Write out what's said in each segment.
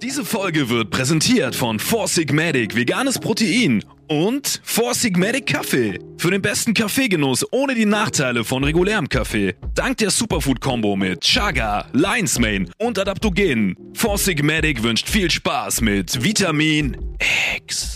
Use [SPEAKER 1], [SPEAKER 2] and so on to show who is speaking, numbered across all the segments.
[SPEAKER 1] Diese Folge wird präsentiert von Four Sigmatic veganes Protein und Four Sigmatic Kaffee. Für den besten Kaffeegenuss ohne die Nachteile von regulärem Kaffee. Dank der Superfood-Kombo mit Chaga, Lion's Mane und Adaptogenen. Four Sigmatic wünscht viel Spaß mit Vitamin X.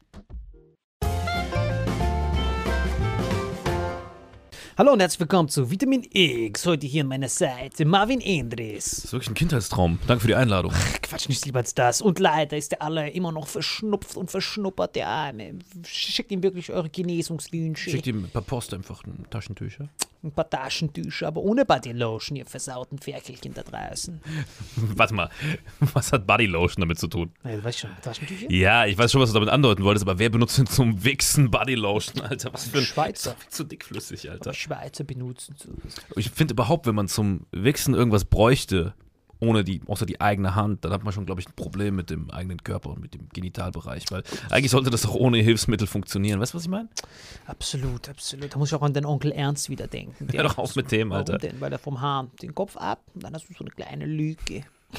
[SPEAKER 2] Hallo und herzlich willkommen zu Vitamin X. Heute hier an meiner Seite Marvin Endres.
[SPEAKER 3] Das ist wirklich ein Kindheitstraum. Danke für die Einladung.
[SPEAKER 2] Quatsch, nichts lieber als das. Und leider ist der alle immer noch verschnupft und verschnuppert, der Arme. Schickt ihm wirklich eure Genesungswünsche.
[SPEAKER 3] Schickt ihm per Post einfach ein Taschentücher.
[SPEAKER 2] Ein paar Taschentücher, aber ohne Bodylotion, ihr versauten Ferkelchen da draußen.
[SPEAKER 3] Warte mal, was hat Bodylotion damit zu tun?
[SPEAKER 2] Ja, du weißt schon, Taschentücher?
[SPEAKER 3] Ja, ich weiß schon, was du damit andeuten wolltest, aber wer benutzt denn zum Wichsen Bodylotion, Alter? Was für ein
[SPEAKER 2] Schweizer.
[SPEAKER 3] Viel zu dickflüssig, Alter.
[SPEAKER 2] Schweizer benutzen sowas.
[SPEAKER 3] Ich finde überhaupt, wenn man zum Wichsen irgendwas bräuchte, außer die eigene Hand, dann hat man schon, glaube ich, ein Problem mit dem eigenen Körper und mit dem Genitalbereich, weil eigentlich sollte das doch ohne Hilfsmittel funktionieren. Weißt du, was ich meine?
[SPEAKER 2] Absolut, absolut. Da muss ich auch an den Onkel Ernst wieder denken.
[SPEAKER 3] Hör doch auf mit dem, Alter.
[SPEAKER 2] Warum denn? Weil er vom Haar den Kopf ab und dann hast du so eine kleine Lüge.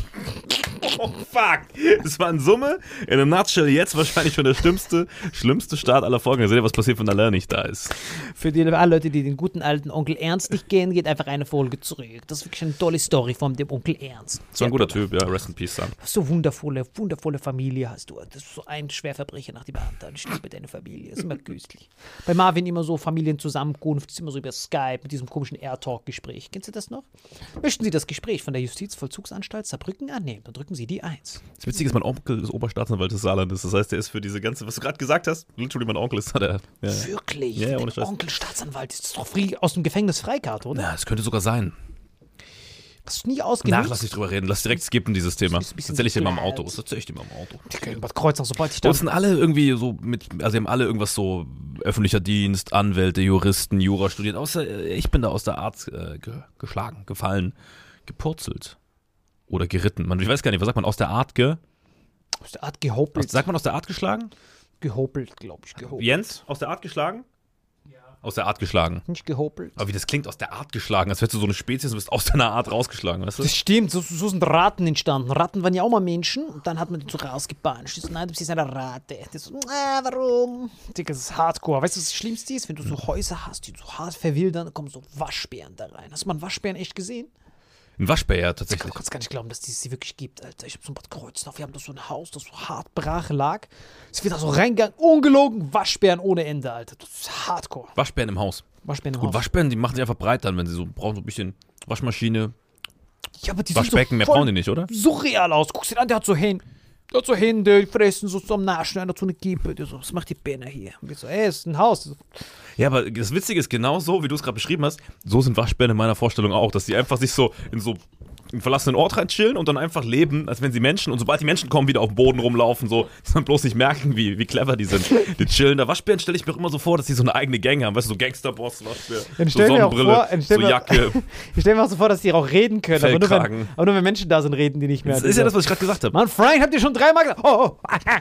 [SPEAKER 3] Oh, fuck. Das war in Summe, in einem Nutshell jetzt wahrscheinlich schon der schlimmste Start aller Folgen. Seht ihr, was passiert, wenn Alain nicht da ist.
[SPEAKER 2] Für die alle Leute, die den guten alten Onkel Ernst nicht kennen, geht einfach eine Folge zurück. Das ist wirklich eine tolle Story von dem Onkel Ernst.
[SPEAKER 3] So ein guter Typ, ja. Rest in Peace, Sam.
[SPEAKER 2] So wundervolle Familie hast du. Das ist so ein Schwerverbrecher nach dem anderen. Ich liebe deine Familie. Das ist immer köstlich. Bei Marvin immer so Familienzusammenkunft, ist immer so über Skype mit diesem komischen Air-Talk-Gespräch. Kennst du das noch? Möchten Sie das Gespräch von der Justizvollzugsanstalt Saarbrücken annehmen? Dann drücken Sie die 1.
[SPEAKER 3] Das Witzige ist, mein Onkel ist Oberstaatsanwalt des Saarlandes. Das heißt, der ist für diese ganze, was du gerade gesagt hast, literally mein Onkel ist da der. Ja.
[SPEAKER 2] Wirklich?
[SPEAKER 3] Ja, ohne
[SPEAKER 2] Dein
[SPEAKER 3] Scheiß.
[SPEAKER 2] Onkel Staatsanwalt ist doch aus dem Gefängnis Freikarte, oder?
[SPEAKER 3] Ja, das könnte sogar sein.
[SPEAKER 2] Hast du nie ausgenutzt?
[SPEAKER 3] Lass nicht drüber reden. Lass direkt skippen, dieses Thema.
[SPEAKER 2] Das ist ein bisschen
[SPEAKER 3] Erzähl ich dir mal im
[SPEAKER 2] blöd.
[SPEAKER 3] Auto. Das erzähl ich dir mal im Auto.
[SPEAKER 2] Die können Bad Kreuznach, sobald ich da...
[SPEAKER 3] Und sind alle irgendwie so also die haben alle irgendwas so öffentlicher Dienst, Anwälte, Juristen, Jura studiert. Außer ich bin da aus der Art geschlagen, gefallen, gepurzelt. Oder geritten. Ich weiß gar nicht, was sagt man? Aus der Art
[SPEAKER 2] Aus der Art gehopelt.
[SPEAKER 3] Sagt man aus der Art geschlagen?
[SPEAKER 2] Gehopelt, glaube ich. Gehopelt.
[SPEAKER 3] Jens, aus der Art geschlagen? Ja. Aus der Art geschlagen.
[SPEAKER 2] Nicht gehopelt.
[SPEAKER 3] Aber wie das klingt, aus der Art geschlagen, als wärst du so eine Spezies und bist aus deiner Art rausgeschlagen, weißt du?
[SPEAKER 2] Das stimmt, so sind Ratten entstanden. Ratten waren ja auch mal Menschen und dann hat man die so rausgebanscht. So, nein, du bist eine Ratte. Das so, warum? Digga, das ist Hardcore. Weißt du, was das Schlimmste ist? Wenn du so Häuser hast, die so hart verwildern, dann kommen so Waschbären da rein. Hast du mal einen Waschbären echt gesehen?
[SPEAKER 3] Ein Waschbär, ja,
[SPEAKER 2] Du
[SPEAKER 3] tatsächlich.
[SPEAKER 2] kannst gar nicht glauben, dass es sie wirklich gibt, Alter. Ich hab so ein Bad Kreuznach, wir haben da so ein Haus, das so hart brach lag. Es wird da so reingegangen, ungelogen, Waschbären ohne Ende, Alter. Das ist Hardcore.
[SPEAKER 3] Waschbären im Haus.
[SPEAKER 2] Waschbären im
[SPEAKER 3] Gut,
[SPEAKER 2] Haus.
[SPEAKER 3] Waschbären, die machen sich einfach breit dann, wenn sie so brauchen so ein bisschen Waschmaschine,
[SPEAKER 2] Ja, aber die
[SPEAKER 3] Waschbecken,
[SPEAKER 2] sehen
[SPEAKER 3] mehr
[SPEAKER 2] so voll
[SPEAKER 3] brauchen die nicht, oder?
[SPEAKER 2] surreal aus. Guckst du den an, der hat so Hände. Der hat so Hände, die fressen so am Naschen, einer hat so eine Kippe. Der so, was macht die Penner hier? Und wir so, es ist ein Haus. So,
[SPEAKER 3] Ja, aber das Witzige ist genau so, wie du es gerade beschrieben hast, so sind Waschbären in meiner Vorstellung auch, dass die einfach sich so in einen verlassenen Ort rein chillen und dann einfach leben, als wenn sie Menschen, und sobald die Menschen kommen, wieder auf dem Boden rumlaufen, so, dass man bloß nicht merken, wie clever die sind. Die chillen. Da Waschbären stelle ich mir auch immer so vor, dass die so eine eigene Gang haben, weißt du, so Gangsterboss, Waschbär,
[SPEAKER 2] Dann
[SPEAKER 3] so
[SPEAKER 2] stell mir auch
[SPEAKER 3] Sonnenbrille,
[SPEAKER 2] vor-
[SPEAKER 3] so Jacke,
[SPEAKER 2] Ich stelle mir auch so vor, dass die auch reden können.
[SPEAKER 3] Fellkragen.
[SPEAKER 2] Aber nur wenn Menschen da sind, reden die nicht mehr.
[SPEAKER 3] Das ist ja das, was ich gerade gesagt habe.
[SPEAKER 2] Mann, Frank, habt ihr schon 3-mal gesagt? Oh.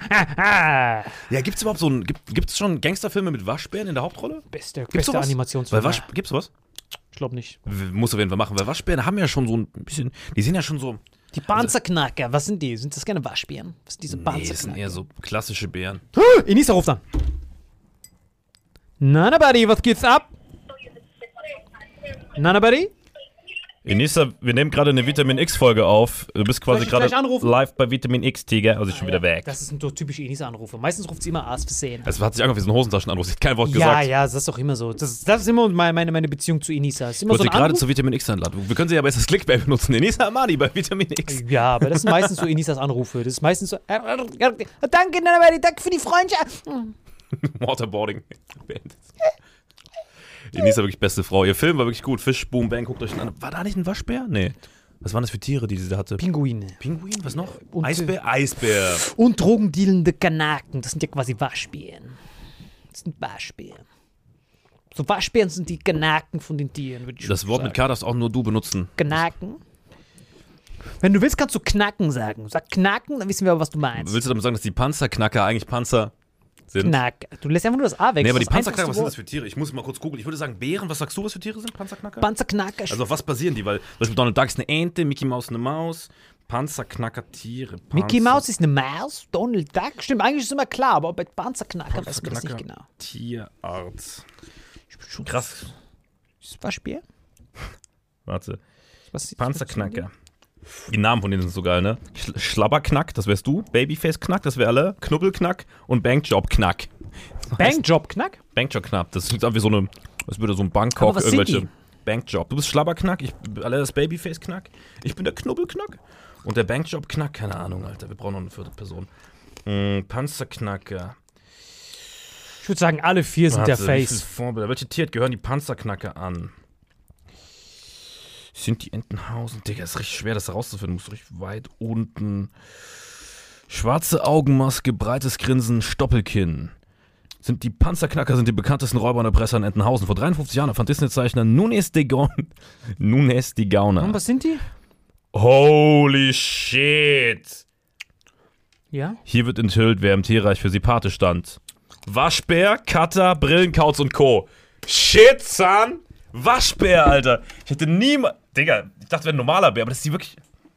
[SPEAKER 3] Ja, gibt's überhaupt gibt's schon Gangsterfilme mit Waschbären in der Hauptrolle?
[SPEAKER 2] Beste
[SPEAKER 3] sowas?
[SPEAKER 2] Animationsfilm.
[SPEAKER 3] Gibt's sowas?
[SPEAKER 2] Ich glaube nicht.
[SPEAKER 3] Muss auf jeden Fall machen, weil Waschbären haben ja schon so ein bisschen, die sind ja schon so,
[SPEAKER 2] Die Panzerknacker, was sind die? Sind das keine Waschbären? Was sind diese
[SPEAKER 3] nee, das sind
[SPEAKER 2] Panzerknacker?
[SPEAKER 3] eher so klassische Bären.
[SPEAKER 2] Inisa ruft an. Nana Buddy, was geht's ab? Nana Buddy?
[SPEAKER 3] Enisa, wir nehmen gerade eine Vitamin X-Folge auf. Du bist quasi
[SPEAKER 2] Soll ich
[SPEAKER 3] gerade
[SPEAKER 2] gleich anrufen?
[SPEAKER 3] live bei Vitamin X, Tiger. Also ich schon wieder weg.
[SPEAKER 2] Das sind so typische Inisa-Anrufe. Meistens ruft sie immer aus Versehen.
[SPEAKER 3] Es hat sich angehört wie so ein Hosentaschenanruf. Sie hat kein Wort
[SPEAKER 2] Ja,
[SPEAKER 3] gesagt.
[SPEAKER 2] ja, das ist doch immer so. Das ist immer meine Beziehung zu Inisa. Das ist
[SPEAKER 3] Ich
[SPEAKER 2] immer so
[SPEAKER 3] wollte
[SPEAKER 2] ein
[SPEAKER 3] gerade
[SPEAKER 2] Anruf.
[SPEAKER 3] zu Vitamin X einladen. Wir können sie aber jetzt als Clickbait benutzen. Enisa Amani bei Vitamin X.
[SPEAKER 2] Ja, aber das sind meistens so Inisas Anrufe. Das ist meistens so. Danke, Nana Buddy, danke für die Freundschaft.
[SPEAKER 3] Waterboarding. Enisa wirklich beste Frau. Ihr Film war wirklich gut. Fisch, Boom, Bang, guckt euch den an. War da nicht ein Waschbär? Nee. Was waren das für Tiere, die sie da hatte?
[SPEAKER 2] Pinguine.
[SPEAKER 3] Pinguin? Was noch?
[SPEAKER 2] Und-
[SPEAKER 3] Eisbär? Eisbär.
[SPEAKER 2] Und drogendealende Kanaken. Das sind ja quasi Waschbären. Das sind Waschbären. So Waschbären sind die Kanaken von den Tieren, würde ich
[SPEAKER 3] Das
[SPEAKER 2] schon
[SPEAKER 3] Wort
[SPEAKER 2] sagen.
[SPEAKER 3] mit K darfst auch nur du benutzen.
[SPEAKER 2] Knacken. Wenn du willst, kannst du Knacken sagen. Sag Knacken, dann wissen wir aber, was du meinst.
[SPEAKER 3] Willst du damit sagen, dass die Panzerknacker eigentlich Panzer sind?
[SPEAKER 2] Knack. Du lässt einfach nur das A weg.
[SPEAKER 3] Nee, aber die
[SPEAKER 2] Das ist das
[SPEAKER 3] Panzerknacker, was
[SPEAKER 2] einfachste
[SPEAKER 3] sind das für Tiere? Ich muss mal kurz googeln. Ich würde sagen Bären. Was sagst du, was für Tiere sind Panzerknacker?
[SPEAKER 2] Wort. Panzerknacker.
[SPEAKER 3] Also auf was basieren die? Weil zum Beispiel Donald Duck ist eine Ente, Mickey Mouse eine Maus, Panzerknacker, Tiere,
[SPEAKER 2] Mickey Mouse ist eine Maus, Donald Duck, stimmt, eigentlich ist es immer klar, aber bei Panzerknacker weiß man das nicht genau.
[SPEAKER 3] Tierart.
[SPEAKER 2] Ich bin schon
[SPEAKER 3] Krass.
[SPEAKER 2] Ist das Waschbär?
[SPEAKER 3] Warte.
[SPEAKER 2] Was,
[SPEAKER 3] Panzerknacker. Die Namen von denen sind so geil, ne? Schlabberknack, das wärst du. Babyface-Knack, das wär alle. Knubbelknack und Bankjob-Knack.
[SPEAKER 2] Bankjob-Knack?
[SPEAKER 3] Bankjob-Knack, das ist wie so eine, das würde so ein Bangkok,
[SPEAKER 2] Aber was sind
[SPEAKER 3] irgendwelche
[SPEAKER 2] die?
[SPEAKER 3] Bankjob. Du bist Schlabberknack, ich alle das Babyface-Knack. Ich bin der Knubbelknack. Und der Bankjob-Knack, keine Ahnung, Alter. Wir brauchen noch eine vierte Person. Panzerknacker.
[SPEAKER 2] Ich würde sagen, alle 4 sind der Face.
[SPEAKER 3] Vorbilder. Welche Tiere gehören die Panzerknacker an? Sind die Entenhausen? Digga, ist richtig schwer, das herauszufinden. Du musst richtig weit unten. Schwarze Augenmaske, breites Grinsen, Stoppelkinn. Sind die Panzerknacker sind die bekanntesten Räuber und Erpresser in Entenhausen. Vor 53 Jahren erfand Disney-Zeichner Nunes de Gauner.
[SPEAKER 2] Und was sind die?
[SPEAKER 3] Holy shit!
[SPEAKER 2] Ja?
[SPEAKER 3] Hier wird enthüllt, wer im Tierreich für sie Pate stand. Waschbär, Cutter, Brillenkauz und Co. Shit, son! Waschbär, Alter! Ich hätte niemals... Digga, ich dachte, wäre ein normaler Bär, aber das ist die wirklich...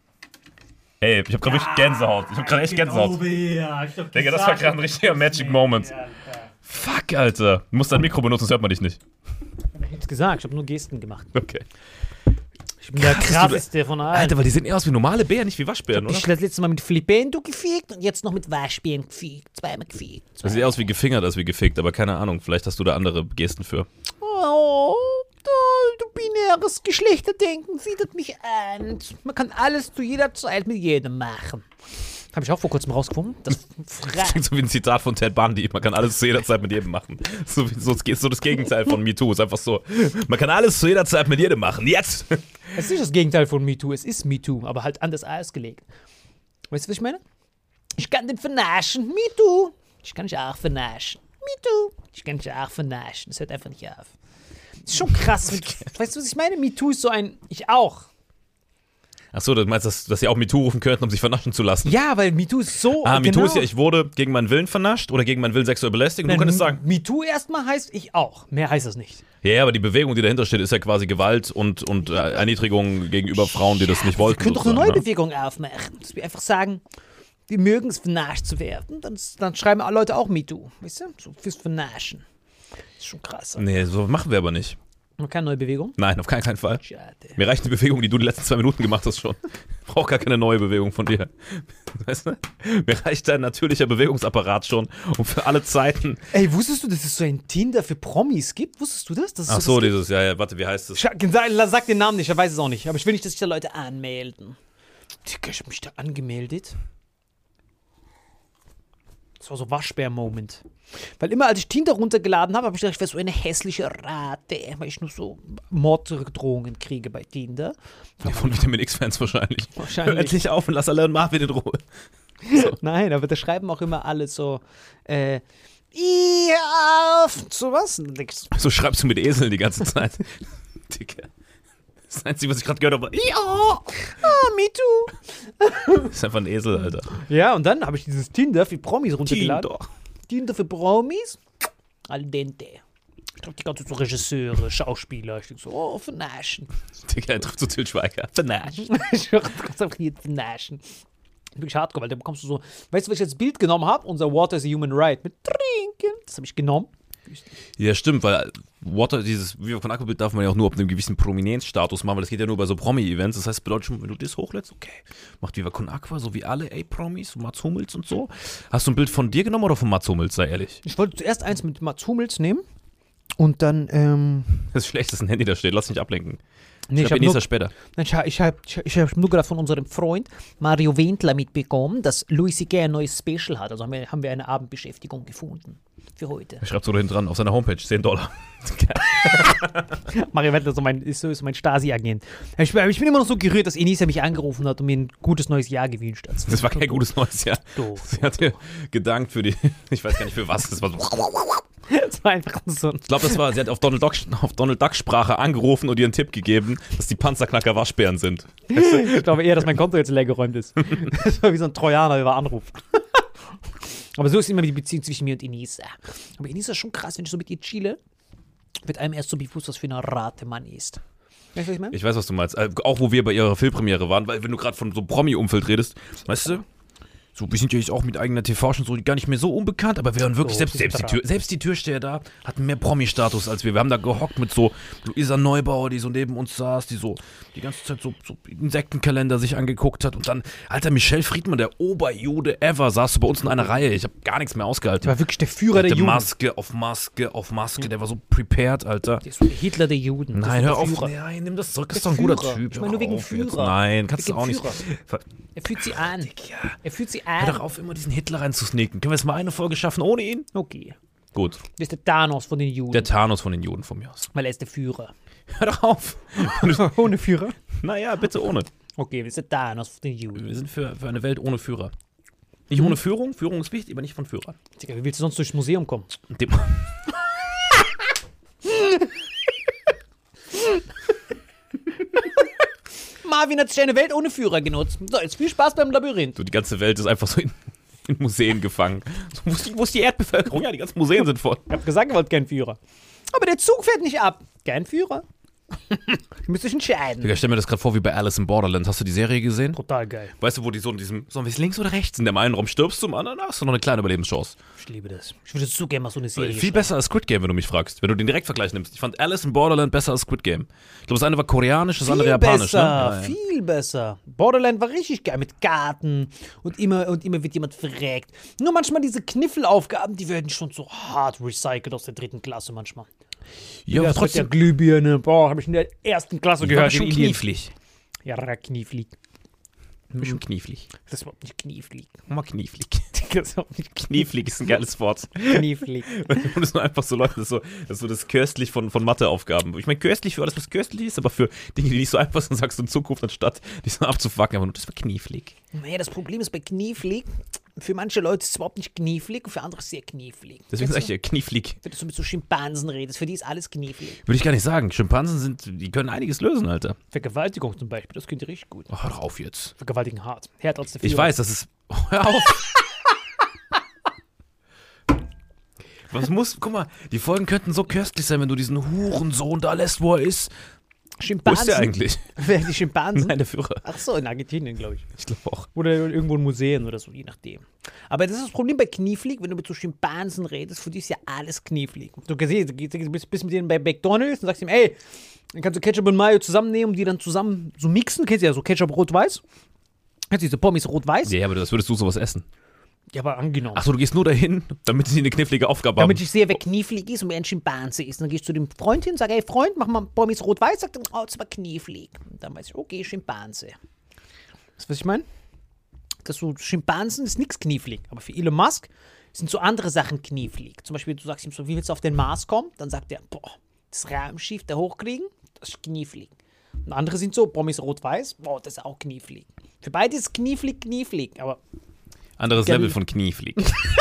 [SPEAKER 3] Ey, ich hab grad wirklich Gänsehaut. Ich hab grad echt Gänsehaut. Digga, das war gerade ein richtiger Magic Moment. Fuck, Alter. Du musst dein Mikro benutzen, das hört man dich nicht.
[SPEAKER 2] Hab ich nichts gesagt, ich habe nur Gesten gemacht.
[SPEAKER 3] Okay.
[SPEAKER 2] Ich bin der krasseste von allen.
[SPEAKER 3] Alter, weil die sehen eher aus wie normale Bären, nicht wie Waschbären, oder?
[SPEAKER 2] Ich habe das letzte Mal mit Flippendo gefickt und jetzt noch mit Waschbären gefickt. Zweimal gefickt.
[SPEAKER 3] Das sieht aus wie gefingert als wie gefickt, aber keine Ahnung, vielleicht hast du da andere Gesten für.
[SPEAKER 2] Oh, du binäres Geschlechterdenken sieht das mich an. Man kann alles zu jeder Zeit mit jedem machen. Habe ich auch vor kurzem rausgefunden. Das
[SPEAKER 3] Das klingt so wie ein Zitat von Ted Bundy. Man kann alles zu jeder Zeit mit jedem machen. So das Gegenteil von MeToo. Ist einfach so, man kann alles zu jeder Zeit mit jedem machen. Jetzt!
[SPEAKER 2] Es ist nicht das Gegenteil von MeToo. Es ist MeToo, aber halt anders ausgelegt. Weißt du, was ich meine? Ich kann den vernaschen. MeToo. Ich kann dich auch vernaschen. MeToo. Ich kann dich auch vernaschen. Das hört einfach nicht auf. Das ist schon krass. Weißt du, was ich meine? MeToo ist so ein... Ich auch.
[SPEAKER 3] Achso, du meinst, dass sie auch MeToo rufen könnten, um sich vernaschen zu lassen?
[SPEAKER 2] Ja, weil MeToo ist so...
[SPEAKER 3] MeToo ist ja, ich wurde gegen meinen Willen vernascht oder gegen meinen Willen sexuell belästigt. Und du könntest sagen...
[SPEAKER 2] MeToo erstmal heißt ich auch. Mehr heißt das nicht.
[SPEAKER 3] Ja, aber die Bewegung, die dahinter steht, ist ja quasi Gewalt und Erniedrigung gegenüber Frauen, die das nicht wollten.
[SPEAKER 2] Wir können doch eine neue
[SPEAKER 3] sozusagen,
[SPEAKER 2] Bewegung aufmachen. Dass wir einfach sagen, wir mögen es, vernascht zu werden. Dann schreiben alle Leute auch MeToo. Weißt du? So fürs Vernaschen. Das ist schon krass.
[SPEAKER 3] Nee, so machen wir aber nicht.
[SPEAKER 2] Keine neue Bewegung?
[SPEAKER 3] Nein, auf keinen Fall.
[SPEAKER 2] Schade.
[SPEAKER 3] Mir reicht die Bewegung, die du die letzten 2 Minuten gemacht hast schon. Ich brauche gar keine neue Bewegung von dir. Weißt du? Mir reicht dein natürlicher Bewegungsapparat schon, um für alle Zeiten...
[SPEAKER 2] Ey, wusstest du, dass es so ein Tinder für Promis gibt? Wusstest du das? Dass es
[SPEAKER 3] Ach
[SPEAKER 2] so
[SPEAKER 3] so,
[SPEAKER 2] das
[SPEAKER 3] dieses, ja, warte, wie heißt das?
[SPEAKER 2] Sag den Namen nicht, er weiß es auch nicht. Aber ich will nicht, dass sich da Leute anmelden. Digga, ich hab mich da angemeldet. Das war so Waschbär-Moment. Weil immer, als ich Tinder runtergeladen habe ich gedacht, ich wäre so eine hässliche Rate, weil ich nur so Morddrohungen kriege bei Tinder.
[SPEAKER 3] Ja, von Vitamin X-Fans wahrscheinlich.
[SPEAKER 2] Wahrscheinlich.
[SPEAKER 3] Hör endlich auf und lass alle Marvin in Ruhe. So.
[SPEAKER 2] Nein, aber da schreiben auch immer alle so, auf, sowas. Und dann denk ich so,
[SPEAKER 3] So schreibst du mit Eseln die ganze Zeit. Digga. Das Einzige, was ich gerade gehört habe, war
[SPEAKER 2] me too.
[SPEAKER 3] Das ist einfach ein Esel, Alter.
[SPEAKER 2] Ja, und dann habe ich dieses Tinder für Promis runtergeladen.
[SPEAKER 3] Tinder.
[SPEAKER 2] Tinder für Promis. Al dente. Ich glaube, die ganzen so Regisseure, Schauspieler. Ich denke so, oh, vernaschen.
[SPEAKER 3] Digga, er trifft so Til Schweiger. Vernaschen.
[SPEAKER 2] Ich kann einfach hier vernaschen. Wirklich hardcore, weil da bekommst du so, weißt du, was ich als Bild genommen habe? Unser Water is a Human Right mit Trinken. Das habe ich genommen.
[SPEAKER 3] Ja, stimmt, weil Water, dieses Viva Con Aqua Bild darf man ja auch nur ab einem gewissen Prominenzstatus machen, weil das geht ja nur bei so Promi-Events. Das heißt, bedeutet schon, wenn du das hochlädst, okay, macht Viva Con Aqua, so wie alle Promis, so Mats Hummels und so. Hast du ein Bild von dir genommen oder von Mats Hummels, sei ehrlich?
[SPEAKER 2] Ich wollte zuerst eins mit Mats Hummels nehmen und dann,
[SPEAKER 3] Das ist schlecht, dass ein Handy da steht, lass dich nicht ablenken.
[SPEAKER 2] nee,
[SPEAKER 3] Ich habe später.
[SPEAKER 2] Ich hab nur gerade von unserem Freund Mario Wendler mitbekommen, dass Louis C.K. ein neues Special hat. Also haben wir eine Abendbeschäftigung gefunden für heute.
[SPEAKER 3] Er schreibt so da hinten dran auf seiner Homepage, $10.
[SPEAKER 2] Mario Wendler ist so mein Stasi-Agent. Ich bin immer noch so gerührt, dass Enisa mich angerufen hat und mir ein gutes neues Jahr gewünscht hat.
[SPEAKER 3] Das war kein gutes neues Jahr.
[SPEAKER 2] Doof.
[SPEAKER 3] Sie hat dir gedankt für die, ich weiß gar nicht für was, das war so.
[SPEAKER 2] Das war einfach so ein...
[SPEAKER 3] Ich glaube, sie hat auf Donald Duck Sprache angerufen und ihr einen Tipp gegeben, dass die Panzerknacker Waschbären sind.
[SPEAKER 2] Ich glaube eher, dass mein Konto jetzt leer geräumt ist. Das war wie so ein Trojaner über Anruf. Aber so ist immer die Beziehung zwischen mir und Enisa. Aber Enisa ist schon krass, wenn ich so mit ihr chille, wird einem erst so bewusst, was für eine Rate man ist. Weißt du, was ich meine?
[SPEAKER 3] Ich weiß, was du meinst. Auch wo wir bei ihrer Filmpremiere waren, weil wenn du gerade von so Promi-Umfeld redest, weißt du, so, wir sind ja jetzt auch mit eigener TV schon so gar nicht mehr so unbekannt, aber wir waren wirklich, selbst die Türsteher da hatten mehr Promi-Status als wir. Wir haben da gehockt mit so Luisa Neubauer, die so neben uns saß, die so die ganze Zeit so Insektenkalender sich angeguckt hat und dann, Alter, Michel Friedmann, der Oberjude ever, saß so bei uns in einer Reihe. Ich habe gar nichts mehr ausgehalten.
[SPEAKER 2] Der war wirklich der Führer der Juden.
[SPEAKER 3] Maske auf Maske auf Maske, der war so prepared, Alter.
[SPEAKER 2] Der ist so der Hitler der Juden.
[SPEAKER 3] Nein, hör auf. Nein, nimm das zurück. Das ist doch ein guter Typ.
[SPEAKER 2] Ich meine nur wegen Führer.
[SPEAKER 3] Nein, kannst du auch nicht.
[SPEAKER 2] Er fühlt sie an. Er fühlt sie
[SPEAKER 3] Hör
[SPEAKER 2] an.
[SPEAKER 3] doch auf, immer diesen Hitler reinzusneaken. Können wir jetzt mal eine Folge schaffen ohne ihn?
[SPEAKER 2] Okay.
[SPEAKER 3] Gut.
[SPEAKER 2] Das ist der Thanos von den Juden.
[SPEAKER 3] Der Thanos von den Juden von mir aus.
[SPEAKER 2] Weil er ist der Führer.
[SPEAKER 3] Hör doch auf.
[SPEAKER 2] Ohne Führer?
[SPEAKER 3] Naja, bitte ohne.
[SPEAKER 2] Okay, das ist der Thanos von den Juden.
[SPEAKER 3] Wir sind für eine Welt ohne Führer. Nicht ohne Führung. Führung ist wichtig, aber nicht von Führern.
[SPEAKER 2] Digga, wie willst du sonst durchs Museum kommen? Marvin hat sich eine Welt ohne Führer genutzt. So, jetzt viel Spaß beim Labyrinth.
[SPEAKER 3] So, die ganze Welt ist einfach so in Museen gefangen. So, wo ist die Erdbevölkerung? Ja, die ganzen Museen sind voll.
[SPEAKER 2] Ich hab gesagt, ihr wollt keinen Führer. Aber der Zug fährt nicht ab. Kein Führer. Ich müsste dich entscheiden.
[SPEAKER 3] Digga, stell mir das gerade vor wie bei Alice in Borderland. Hast du die Serie gesehen?
[SPEAKER 2] Total geil.
[SPEAKER 3] Weißt du, wo die so in diesem, sollen wir es links oder rechts? In dem einen Raum stirbst du, im anderen hast du noch eine kleine Überlebenschance.
[SPEAKER 2] Ich liebe das. Ich würde so gerne mal so eine Serie
[SPEAKER 3] Viel besser als Squid Game, wenn du mich fragst. Wenn du den Direktvergleich nimmst. Ich fand Alice in Borderland besser als Squid Game. Ich glaube, das eine war koreanisch, das andere japanisch.
[SPEAKER 2] Besser,
[SPEAKER 3] Ne?
[SPEAKER 2] viel besser. Borderland war richtig geil mit Garten und immer wird jemand verreckt. Nur manchmal diese Kniffelaufgaben, die werden schon so hart recycelt aus der 3. Klasse manchmal.
[SPEAKER 3] Ja, aber
[SPEAKER 2] das mit der
[SPEAKER 3] trotzdem.
[SPEAKER 2] Glühbirne, boah, habe ich in der 1. Klasse gehört.
[SPEAKER 3] schon
[SPEAKER 2] in Indien.
[SPEAKER 3] knieflig.
[SPEAKER 2] Ja, knieflig.
[SPEAKER 3] Schon knieflig.
[SPEAKER 2] Das ist überhaupt nicht knieflig.
[SPEAKER 3] Mal knieflig.
[SPEAKER 2] Das ist überhaupt nicht
[SPEAKER 3] Knieflig ist ein geiles Wort.
[SPEAKER 2] knieflig.
[SPEAKER 3] Und es sind einfach so Leute, das ist so das Köstlich von Matheaufgaben. Ich meine, köstlich für alles, was köstlich ist, aber für Dinge, die nicht so einfach sind, sagst du in Zukunft, anstatt die so abzufucken. Aber das war knieflig.
[SPEAKER 2] Naja, das Problem ist bei knieflig, für manche Leute ist es überhaupt nicht knieflig und für andere ist es sehr knieflig.
[SPEAKER 3] Deswegen sag ich ja knieflig.
[SPEAKER 2] Wenn du so mit so Schimpansen redest, für die ist alles knieflig.
[SPEAKER 3] Würde ich gar nicht sagen. Schimpansen die können einiges lösen, Alter.
[SPEAKER 2] Vergewaltigung zum Beispiel, das könnt ihr richtig gut.
[SPEAKER 3] Oh, hör doch auf jetzt.
[SPEAKER 2] Vergewaltigen hart. Härter als der Führer.
[SPEAKER 3] Ich weiß, das ist. Oh, hör auf. Guck mal, die Folgen könnten so köstlich sein, wenn du diesen Hurensohn da lässt, wo er ist. Wo
[SPEAKER 2] Schimpansen.
[SPEAKER 3] ist der eigentlich?
[SPEAKER 2] Wer die Schimpansen?
[SPEAKER 3] Nein, der Führer.
[SPEAKER 2] Ach so, in Argentinien, glaube ich.
[SPEAKER 3] Ich glaube auch.
[SPEAKER 2] Oder irgendwo in Museen oder so, je nachdem. Aber das ist das Problem bei knieflig, wenn du mit so Schimpansen redest, für die ist ja alles knieflig. Du bist mit denen bei McDonald's und sagst ihm, ey, dann kannst du Ketchup und Mayo zusammennehmen und die dann zusammen so mixen. Kennst du ja so Ketchup rot-weiß? Kennst du diese Pommes rot-weiß?
[SPEAKER 3] Ja, aber das würdest du sowas essen.
[SPEAKER 2] Ja, aber angenommen.
[SPEAKER 3] Achso, du gehst nur dahin, damit sie eine knifflige Aufgabe
[SPEAKER 2] Damit
[SPEAKER 3] haben.
[SPEAKER 2] ich sehe, wer knieflig ist und wer ein Schimpanse ist. Dann gehe ich zu dem Freund hin und sage, ey Freund, mach mal Pommes rot-weiß. Sagt er, oh, das war knieflig. Und dann weiß ich, okay, Schimpanse. Weißt du, was ich meine? Dass so Schimpansen ist nichts knieflig. Aber für Elon Musk sind so andere Sachen knieflig. Zum Beispiel, du sagst ihm so, wie willst du auf den Mars kommen? Dann sagt er, boah, das Raumschiff da hochkriegen, das ist knieflig. Und andere sind so, Pommes rot-weiß, boah, das ist auch knieflig. Für beide ist knieflig, aber
[SPEAKER 3] Anderes Level von knieflig.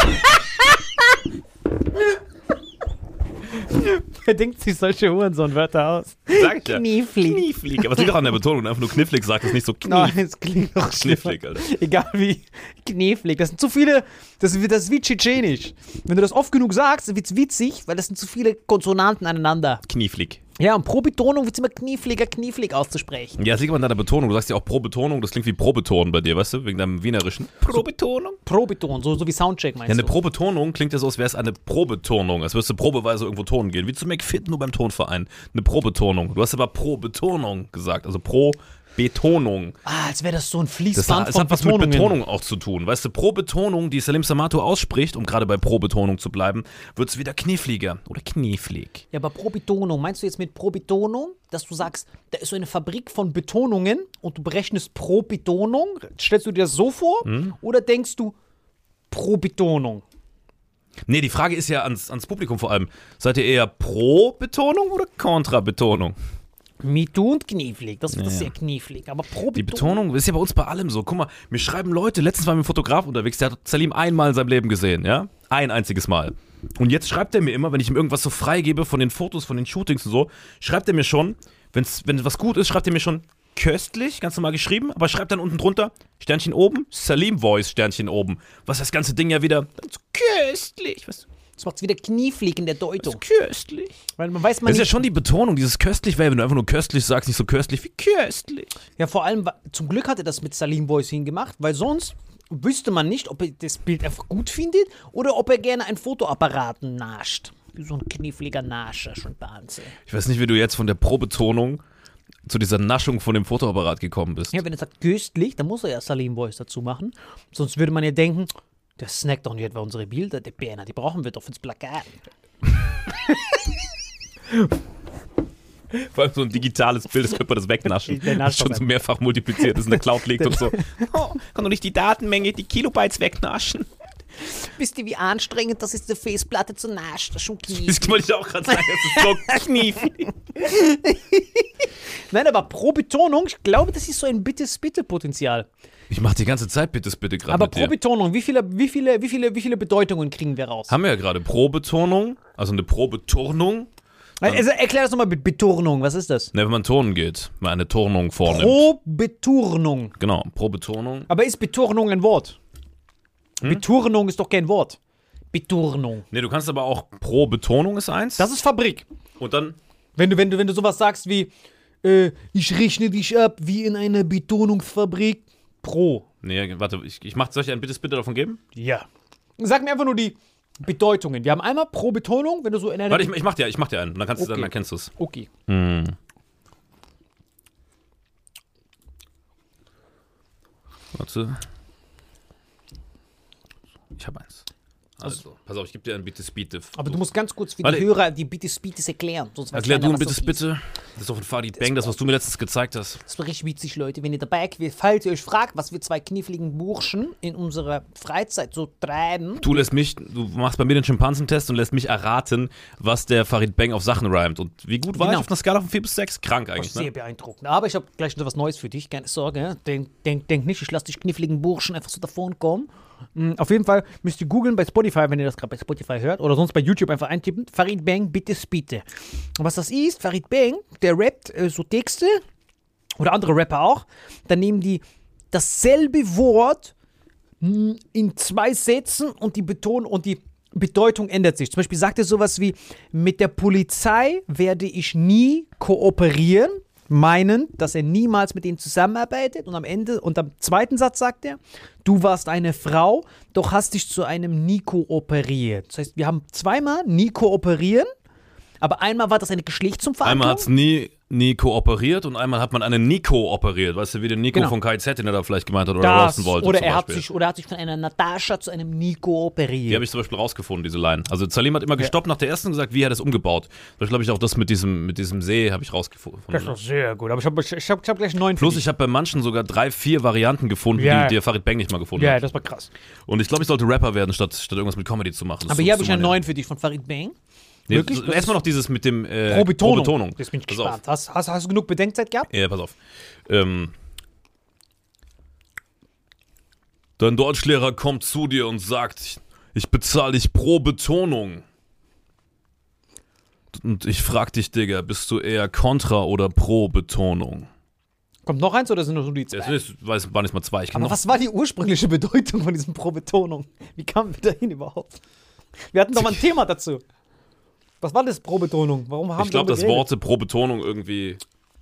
[SPEAKER 2] wer denkt sich solche Hurensohn-Wörter aus?
[SPEAKER 3] Sag ich ja.
[SPEAKER 2] Knieflig.
[SPEAKER 3] Knieflig. Aber es liegt auch an der Betonung. Einfach nur knifflig sagt es nicht so
[SPEAKER 2] Nein,
[SPEAKER 3] knief.
[SPEAKER 2] es klingt doch
[SPEAKER 3] Knifflig, Alter.
[SPEAKER 2] Egal wie knieflig. Das sind zu viele. Das ist wie Tschetschenisch. Wenn du das oft genug sagst, dann wird es witzig, weil das sind zu viele Konsonanten aneinander.
[SPEAKER 3] Knieflig.
[SPEAKER 2] Ja, und pro Betonung wird es immer knieflig auszusprechen.
[SPEAKER 3] Ja, es liegt aber an deiner Betonung. Du sagst ja auch pro Betonung. Das klingt wie Probeton bei dir, weißt du? Wegen deinem Wienerischen. Probetonung?
[SPEAKER 2] Pro Beton, so wie Soundcheck meinst
[SPEAKER 3] Ja, eine
[SPEAKER 2] du?
[SPEAKER 3] Probetonung klingt ja so, als wäre es eine Probetonung. Als würdest du probeweise irgendwo tonen gehen. Wie zu McFit, nur beim Tonverein. Eine Probetonung. Du hast aber Pro-Betonung gesagt. Also Pro-Betonung.
[SPEAKER 2] Ah, als wäre das so ein
[SPEAKER 3] Das
[SPEAKER 2] Fließband
[SPEAKER 3] hat
[SPEAKER 2] von
[SPEAKER 3] was mit
[SPEAKER 2] Betonungen.
[SPEAKER 3] Betonung auch zu tun. Weißt du, pro Betonung, die Salim Samato ausspricht, um gerade bei pro Betonung zu bleiben, wird es wieder kniffliger oder knieflig.
[SPEAKER 2] Ja, aber pro Betonung, meinst du jetzt mit pro Betonung, dass du sagst, da ist so eine Fabrik von Betonungen und du berechnest pro Betonung? Stellst du dir das so vor? Oder denkst du pro Betonung?
[SPEAKER 3] Nee, die Frage ist ja ans Publikum vor allem. Seid ihr eher pro Betonung oder kontra Betonung?
[SPEAKER 2] MeToo und knieflig, das ist sehr knieflig, aber pro
[SPEAKER 3] Die Betonung ist ja bei uns bei allem so. Guck mal, mir schreiben Leute, letztens war mir ein Fotograf unterwegs, der hat Salim einmal in seinem Leben gesehen, ja? Ein einziges Mal. Und jetzt schreibt er mir immer, wenn ich ihm irgendwas so freigebe von den Fotos, von den Shootings und so, schreibt er mir schon, wenn was gut ist, schreibt er mir schon köstlich, ganz normal geschrieben, aber schreibt dann unten drunter, Sternchen oben, Salim Voice, Sternchen oben. Was das ganze Ding ja wieder so köstlich, weißt du?
[SPEAKER 2] Das macht's wieder knieflig in der Deutung.
[SPEAKER 3] Köstlich.
[SPEAKER 2] Weil man weiß
[SPEAKER 3] Das ist
[SPEAKER 2] nicht.
[SPEAKER 3] ja schon die Betonung, dieses köstlich, weil wenn du einfach nur köstlich sagst, nicht so köstlich wie köstlich.
[SPEAKER 2] Ja, vor allem, zum Glück hat er das mit Salim Boysin gemacht, weil sonst wüsste man nicht, ob er das Bild einfach gut findet oder ob er gerne einen Fotoapparat nascht. So ein kniffliger Nascher, schon Wahnsinn.
[SPEAKER 3] Ich weiß nicht, wie du jetzt von der Pro-Betonung zu dieser Naschung von dem Fotoapparat gekommen bist.
[SPEAKER 2] Ja, wenn er sagt köstlich, dann muss er ja Salim Boys dazu machen. Sonst würde man ja denken, der snackt doch nicht etwa unsere Bilder, der Berner, die brauchen wir doch fürs Plakat.
[SPEAKER 3] Vor allem so ein digitales Bild, das könnte man das wegnaschen.
[SPEAKER 2] Der
[SPEAKER 3] Das
[SPEAKER 2] nascht
[SPEAKER 3] ist schon
[SPEAKER 2] doch
[SPEAKER 3] so mehrfach multipliziert, das in der Cloud liegt und so. Oh, kann doch nicht die Datenmenge, die Kilobytes wegnaschen.
[SPEAKER 2] Wisst ihr, wie anstrengend das ist, die Festplatte zu naschen? Das ist schon knieflig.
[SPEAKER 3] Das wollte ich auch gerade sagen, das ist so knieflig.
[SPEAKER 2] Nein, aber pro Betonung, ich glaube, das ist so ein Bitte-Bitte-Potenzial.
[SPEAKER 3] Ich mache die ganze Zeit bitte gerade
[SPEAKER 2] Aber
[SPEAKER 3] mit
[SPEAKER 2] pro
[SPEAKER 3] dir.
[SPEAKER 2] Betonung, wie viele Bedeutungen kriegen wir raus?
[SPEAKER 3] Haben wir ja gerade Pro-Betonung, also eine Pro-Beturnung.
[SPEAKER 2] Also erklär das nochmal mit Betonung, was ist das?
[SPEAKER 3] Ne, wenn man turnen geht, wenn man eine Turnung vornimmt.
[SPEAKER 2] Pro Betonung.
[SPEAKER 3] Genau, Pro-Betonung.
[SPEAKER 2] Aber ist Betonung ein Wort? Betonung ist doch kein Wort. Betonung.
[SPEAKER 3] Ne, du kannst aber auch Pro-Betonung ist eins.
[SPEAKER 2] Das ist Fabrik.
[SPEAKER 3] Und dann,
[SPEAKER 2] Wenn du sowas sagst wie, ich rechne dich ab wie in einer Betonungsfabrik. Pro.
[SPEAKER 3] nee, warte, soll ich ein bitte davon geben?
[SPEAKER 2] Ja. Sag mir einfach nur die Bedeutungen. Wir haben einmal pro Betonung, wenn du so in einer...
[SPEAKER 3] Warte, ich mach dir einen, dann
[SPEAKER 2] Okay.
[SPEAKER 3] dann erkennst du es.
[SPEAKER 2] Okay.
[SPEAKER 3] Warte. Ich habe eins. Also, pass auf, ich gebe dir ein bitte.
[SPEAKER 2] Aber du musst ganz kurz für
[SPEAKER 3] Warte.
[SPEAKER 2] die Hörer die Bitte-Speedes erklären. Sonst weiß
[SPEAKER 3] Erklär
[SPEAKER 2] keiner,
[SPEAKER 3] du ein
[SPEAKER 2] was das ist.
[SPEAKER 3] bitte. Das ist doch von Farid Bang, das, was du mir letztens gezeigt hast.
[SPEAKER 2] Das war richtig witzig, Leute. Wenn ihr dabei seid, falls ihr euch fragt, was wir zwei kniffligen Burschen in unserer Freizeit so treiben.
[SPEAKER 3] Du machst bei mir den Schimpansentest und lässt mich erraten, was der Farid Bang auf Sachen reimt. Und wie gut war
[SPEAKER 2] Genau.
[SPEAKER 3] ich auf einer Skala von 4 bis 6? Krank eigentlich,
[SPEAKER 2] Sehr
[SPEAKER 3] ne?
[SPEAKER 2] beeindruckend. Aber ich habe gleich noch was Neues für dich. Keine Sorge. Denk nicht, ich lasse dich kniffligen Burschen einfach so davon kommen. Auf jeden Fall müsst ihr googeln bei Spotify, wenn ihr das gerade bei Spotify hört. Oder sonst bei YouTube einfach eintippen. Farid Bang, bitte Spiete. Und was das ist, Farid Bang, der rappt so Texte. Oder andere Rapper auch. Dann nehmen die dasselbe Wort in 2 Sätzen und die Bedeutung ändert sich. Zum Beispiel sagt er sowas wie, mit der Polizei werde ich nie kooperieren, meinend, dass er niemals mit ihnen zusammenarbeitet. Und am zweiten Satz sagt er, du warst eine Frau, doch hast dich zu einem nie kooperiert. Das heißt, wir haben zweimal nie kooperieren, aber einmal war das eine Geschlechtsumverhandlung.
[SPEAKER 3] Einmal hat es nie kooperiert und einmal hat man einen Nico operiert. Weißt du, wie der Nico
[SPEAKER 2] Genau.
[SPEAKER 3] von KZ, den er da vielleicht gemeint hat oder
[SPEAKER 2] das,
[SPEAKER 3] roasten wollte.
[SPEAKER 2] oder
[SPEAKER 3] zum
[SPEAKER 2] er hat
[SPEAKER 3] Beispiel.
[SPEAKER 2] sich von einer Natascha zu einem Nico operiert.
[SPEAKER 3] Die habe ich zum Beispiel rausgefunden, diese Line. Also Salim hat immer gestoppt nach der ersten und gesagt, wie er das umgebaut. Zum Beispiel habe ich auch das mit diesem See habe ich rausgefunden.
[SPEAKER 2] Das war sehr gut, aber ich hab gleich einen neuen für
[SPEAKER 3] Plus
[SPEAKER 2] dich.
[SPEAKER 3] ich habe bei manchen sogar 3, 4 Varianten gefunden,
[SPEAKER 2] Ja.
[SPEAKER 3] die der Farid Bang nicht mal gefunden
[SPEAKER 2] Ja,
[SPEAKER 3] hat.
[SPEAKER 2] das war krass.
[SPEAKER 3] Und ich glaube, ich sollte Rapper werden, statt irgendwas mit Comedy zu machen. Das
[SPEAKER 2] Aber
[SPEAKER 3] ist
[SPEAKER 2] hier
[SPEAKER 3] so
[SPEAKER 2] habe ich einen
[SPEAKER 3] meine-
[SPEAKER 2] neuen für dich von Farid Bang.
[SPEAKER 3] Nee,
[SPEAKER 2] Wirklich? Das
[SPEAKER 3] erstmal
[SPEAKER 2] ist
[SPEAKER 3] noch dieses mit dem
[SPEAKER 2] Pro Betonung.
[SPEAKER 3] Betonung.
[SPEAKER 2] Das bin ich
[SPEAKER 3] Pass
[SPEAKER 2] gespannt. Hast du genug Bedenkzeit gehabt?
[SPEAKER 3] Ja, pass auf. Dein Deutschlehrer kommt zu dir und sagt, ich bezahle dich pro Betonung. Und ich frag dich, Digga, bist du eher Kontra oder pro Betonung?
[SPEAKER 2] Kommt noch eins oder sind nur die zwei?
[SPEAKER 3] Waren jetzt mal 2. Ich kann
[SPEAKER 2] Aber
[SPEAKER 3] noch.
[SPEAKER 2] was war die ursprüngliche Bedeutung von diesem Pro-Betonung? Wie kamen wir dahin überhaupt? Wir hatten doch mal ein Thema dazu. Was war das Pro-Betonung? Warum haben
[SPEAKER 3] Ich glaube,
[SPEAKER 2] wir
[SPEAKER 3] das
[SPEAKER 2] darüber
[SPEAKER 3] Wort pro Betonung irgendwie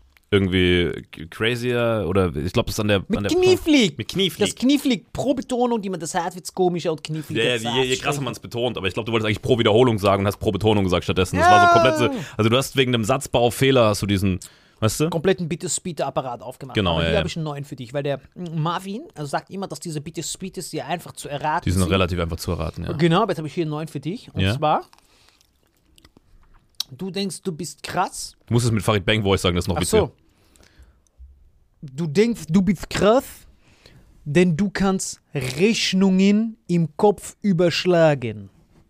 [SPEAKER 3] crazier oder ich glaube, das ist an der.
[SPEAKER 2] geredet? Mit Knieflieg.
[SPEAKER 3] Mit Knieflieg.
[SPEAKER 2] Das Knieflieg pro Betonung, die man das hört, wird's komischer und Knieflieg.
[SPEAKER 3] Ja,
[SPEAKER 2] wird's
[SPEAKER 3] je krasser
[SPEAKER 2] anstrengend.
[SPEAKER 3] man es betont, aber ich glaube, du wolltest eigentlich pro Wiederholung sagen und hast pro Betonung gesagt stattdessen. Das war so komplett. Also du hast wegen einem Satzbaufehler hast du diesen, weißt du?
[SPEAKER 2] Kompletten Bitte-Speed-Apparat aufgemacht.
[SPEAKER 3] Genau,
[SPEAKER 2] Aber
[SPEAKER 3] ja,
[SPEAKER 2] hier
[SPEAKER 3] ja.
[SPEAKER 2] habe ich einen neuen für dich, weil der Marvin sagt immer, dass diese Bitte-Speeds hier einfach zu erraten
[SPEAKER 3] Die sind relativ einfach zu erraten, ja.
[SPEAKER 2] Genau, aber jetzt habe ich hier einen neuen für dich. Und
[SPEAKER 3] Ja.
[SPEAKER 2] zwar, du denkst, du bist krass.
[SPEAKER 3] Du musst es mit Farid Bang Voice sagen, das ist noch
[SPEAKER 2] Ach
[SPEAKER 3] witziger.
[SPEAKER 2] so. Du denkst, du bist krass, denn du kannst Rechnungen im Kopf überschlagen.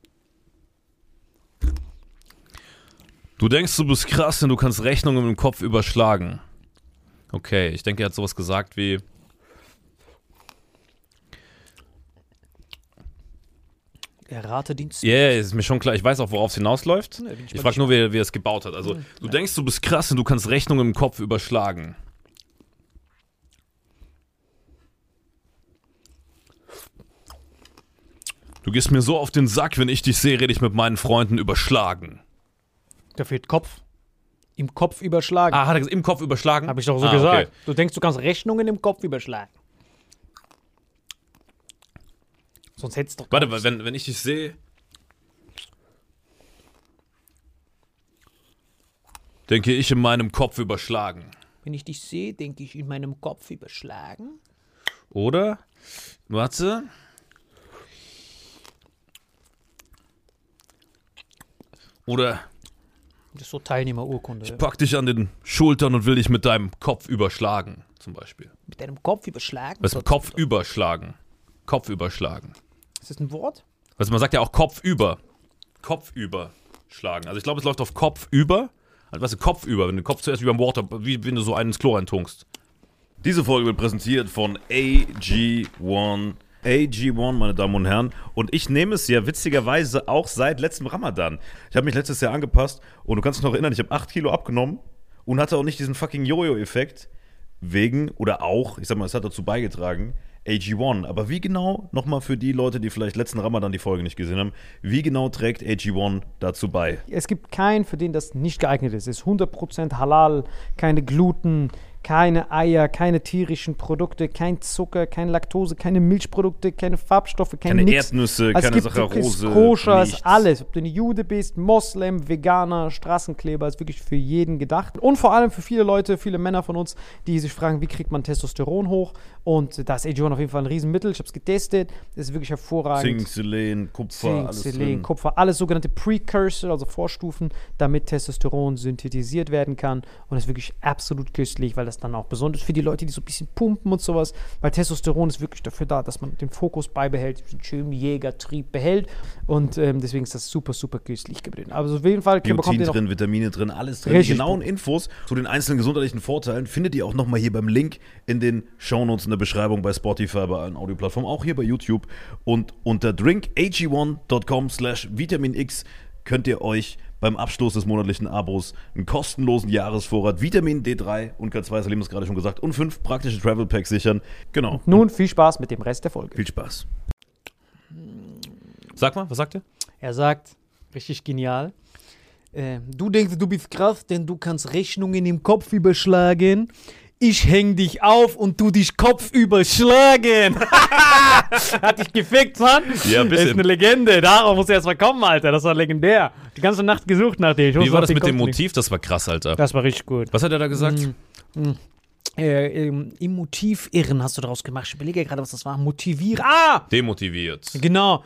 [SPEAKER 3] Du denkst, du bist krass und du kannst Rechnungen im Kopf überschlagen. Okay, ich denke, er hat sowas gesagt wie.
[SPEAKER 2] Errate den
[SPEAKER 3] Ja, yeah, ist mir schon klar. Ich weiß auch, worauf es hinausläuft.
[SPEAKER 2] Ja, bin ich
[SPEAKER 3] Ich
[SPEAKER 2] mal
[SPEAKER 3] frage nur, wie er es gebaut hat. Also, du denkst, du bist krass und du kannst Rechnungen im Kopf überschlagen. Du gehst mir so auf den Sack, wenn ich dich sehe, rede ich mit meinen Freunden überschlagen.
[SPEAKER 2] Da fehlt Kopf. Im Kopf überschlagen.
[SPEAKER 3] Ah, hat er gesagt, im Kopf überschlagen?
[SPEAKER 2] Habe ich doch so gesagt.
[SPEAKER 3] Okay.
[SPEAKER 2] Du denkst, du kannst Rechnungen im Kopf überschlagen. Sonst hättest du doch.
[SPEAKER 3] Warte, wenn ich dich sehe, denke ich in meinem Kopf überschlagen.
[SPEAKER 2] Wenn ich dich sehe, denke ich in meinem Kopf überschlagen.
[SPEAKER 3] Oder? Warte. Oder
[SPEAKER 2] Das ist so Teilnehmerurkunde.
[SPEAKER 3] ich pack dich an den Schultern und will dich mit deinem Kopf überschlagen, zum Beispiel.
[SPEAKER 2] Mit deinem Kopf überschlagen?
[SPEAKER 3] Was ist Kopf überschlagen? Kopf überschlagen.
[SPEAKER 2] Ist das ein Wort?
[SPEAKER 3] Also man sagt ja auch Kopf über. Kopf überschlagen. Also ich glaube, es läuft auf Kopf über. Also weißt du, Kopf über, wenn du den Kopf zuerst über dem Water, wie wenn du so einen ins Klo eintunkst. Diese Folge wird präsentiert von AG1. AG1, meine Damen und Herren. Und ich nehme es ja witzigerweise auch seit letztem Ramadan. Ich habe mich letztes Jahr angepasst und du kannst dich noch erinnern, ich habe 8 Kilo abgenommen und hatte auch nicht diesen fucking Jojo-Effekt wegen, oder auch, ich sag mal, es hat dazu beigetragen, AG1. Aber wie genau, nochmal für die Leute, die vielleicht letzten Ramadan die Folge nicht gesehen haben, wie genau trägt AG1 dazu bei?
[SPEAKER 2] Es gibt keinen, für den das nicht geeignet ist. Es ist 100% halal, keine Gluten, keine Eier, keine tierischen Produkte, kein Zucker, keine Laktose, keine Milchprodukte, keine Farbstoffe,
[SPEAKER 3] Keine Erdnüsse, keine Saccharose,
[SPEAKER 2] Es ist koscher, es
[SPEAKER 3] nichts.
[SPEAKER 2] ist alles. Ob du ein Jude bist, Moslem, Veganer, Straßenkleber, ist wirklich für jeden gedacht. Und vor allem für viele Leute, viele Männer von uns, die sich fragen, wie kriegt man Testosteron hoch? Und da ist AG1 auf jeden Fall ein Riesenmittel. Ich habe es getestet, das ist wirklich hervorragend.
[SPEAKER 3] Zink, Selen, Kupfer, alles
[SPEAKER 2] Selen,
[SPEAKER 3] drin.
[SPEAKER 2] Kupfer, alles sogenannte Precursor, also Vorstufen, damit Testosteron synthetisiert werden kann. Und ist wirklich absolut köstlich, weil das dann auch besonders für die Leute, die so ein bisschen pumpen und sowas, weil Testosteron ist wirklich dafür da, dass man den Fokus beibehält, diesen schönen Jägertrieb behält. Und deswegen ist das super, super köstlich geblieben. Also auf jeden Fall bekommt
[SPEAKER 3] Biotin
[SPEAKER 2] ihr noch
[SPEAKER 3] drin, Vitamine drin, alles drin.
[SPEAKER 2] Richtig
[SPEAKER 3] Die genauen Infos zu den einzelnen gesundheitlichen Vorteilen findet ihr auch nochmal hier beim Link in den Shownotes in der Beschreibung bei Spotify, bei allen Audioplattformen, auch hier bei YouTube. Und unter drinkag1.com/vitaminx könnt ihr euch beim Abschluss des monatlichen Abos einen kostenlosen Jahresvorrat Vitamin D3 und K2, Salim hat es gerade schon gesagt, und 5 praktische Travel Packs sichern. Genau.
[SPEAKER 2] nun viel Spaß mit dem Rest der Folge.
[SPEAKER 3] Viel Spaß. Sag mal, was sagt ihr?
[SPEAKER 2] Er sagt, richtig genial, du denkst, du bist krass, denn du kannst Rechnungen im Kopf überschlagen. Ich häng dich auf und du dich Kopf überschlagen. Hat dich gefickt, Mann?
[SPEAKER 3] Ja, ein
[SPEAKER 2] Das ist
[SPEAKER 3] bisschen.
[SPEAKER 2] eine Legende. Darauf muss er erst mal kommen, Alter. Das war legendär. Die ganze Nacht gesucht nach dir. Ich
[SPEAKER 3] Wie
[SPEAKER 2] wusste
[SPEAKER 3] war
[SPEAKER 2] auf
[SPEAKER 3] das
[SPEAKER 2] den
[SPEAKER 3] mit dem
[SPEAKER 2] Kopf nicht.
[SPEAKER 3] Motiv? Das war krass, Alter.
[SPEAKER 2] Das war richtig gut.
[SPEAKER 3] Was hat er da gesagt?
[SPEAKER 2] Im Motiv irren hast du daraus gemacht. Ich überlege gerade, was das war. Motivieren.
[SPEAKER 3] Demotiviert.
[SPEAKER 2] Genau.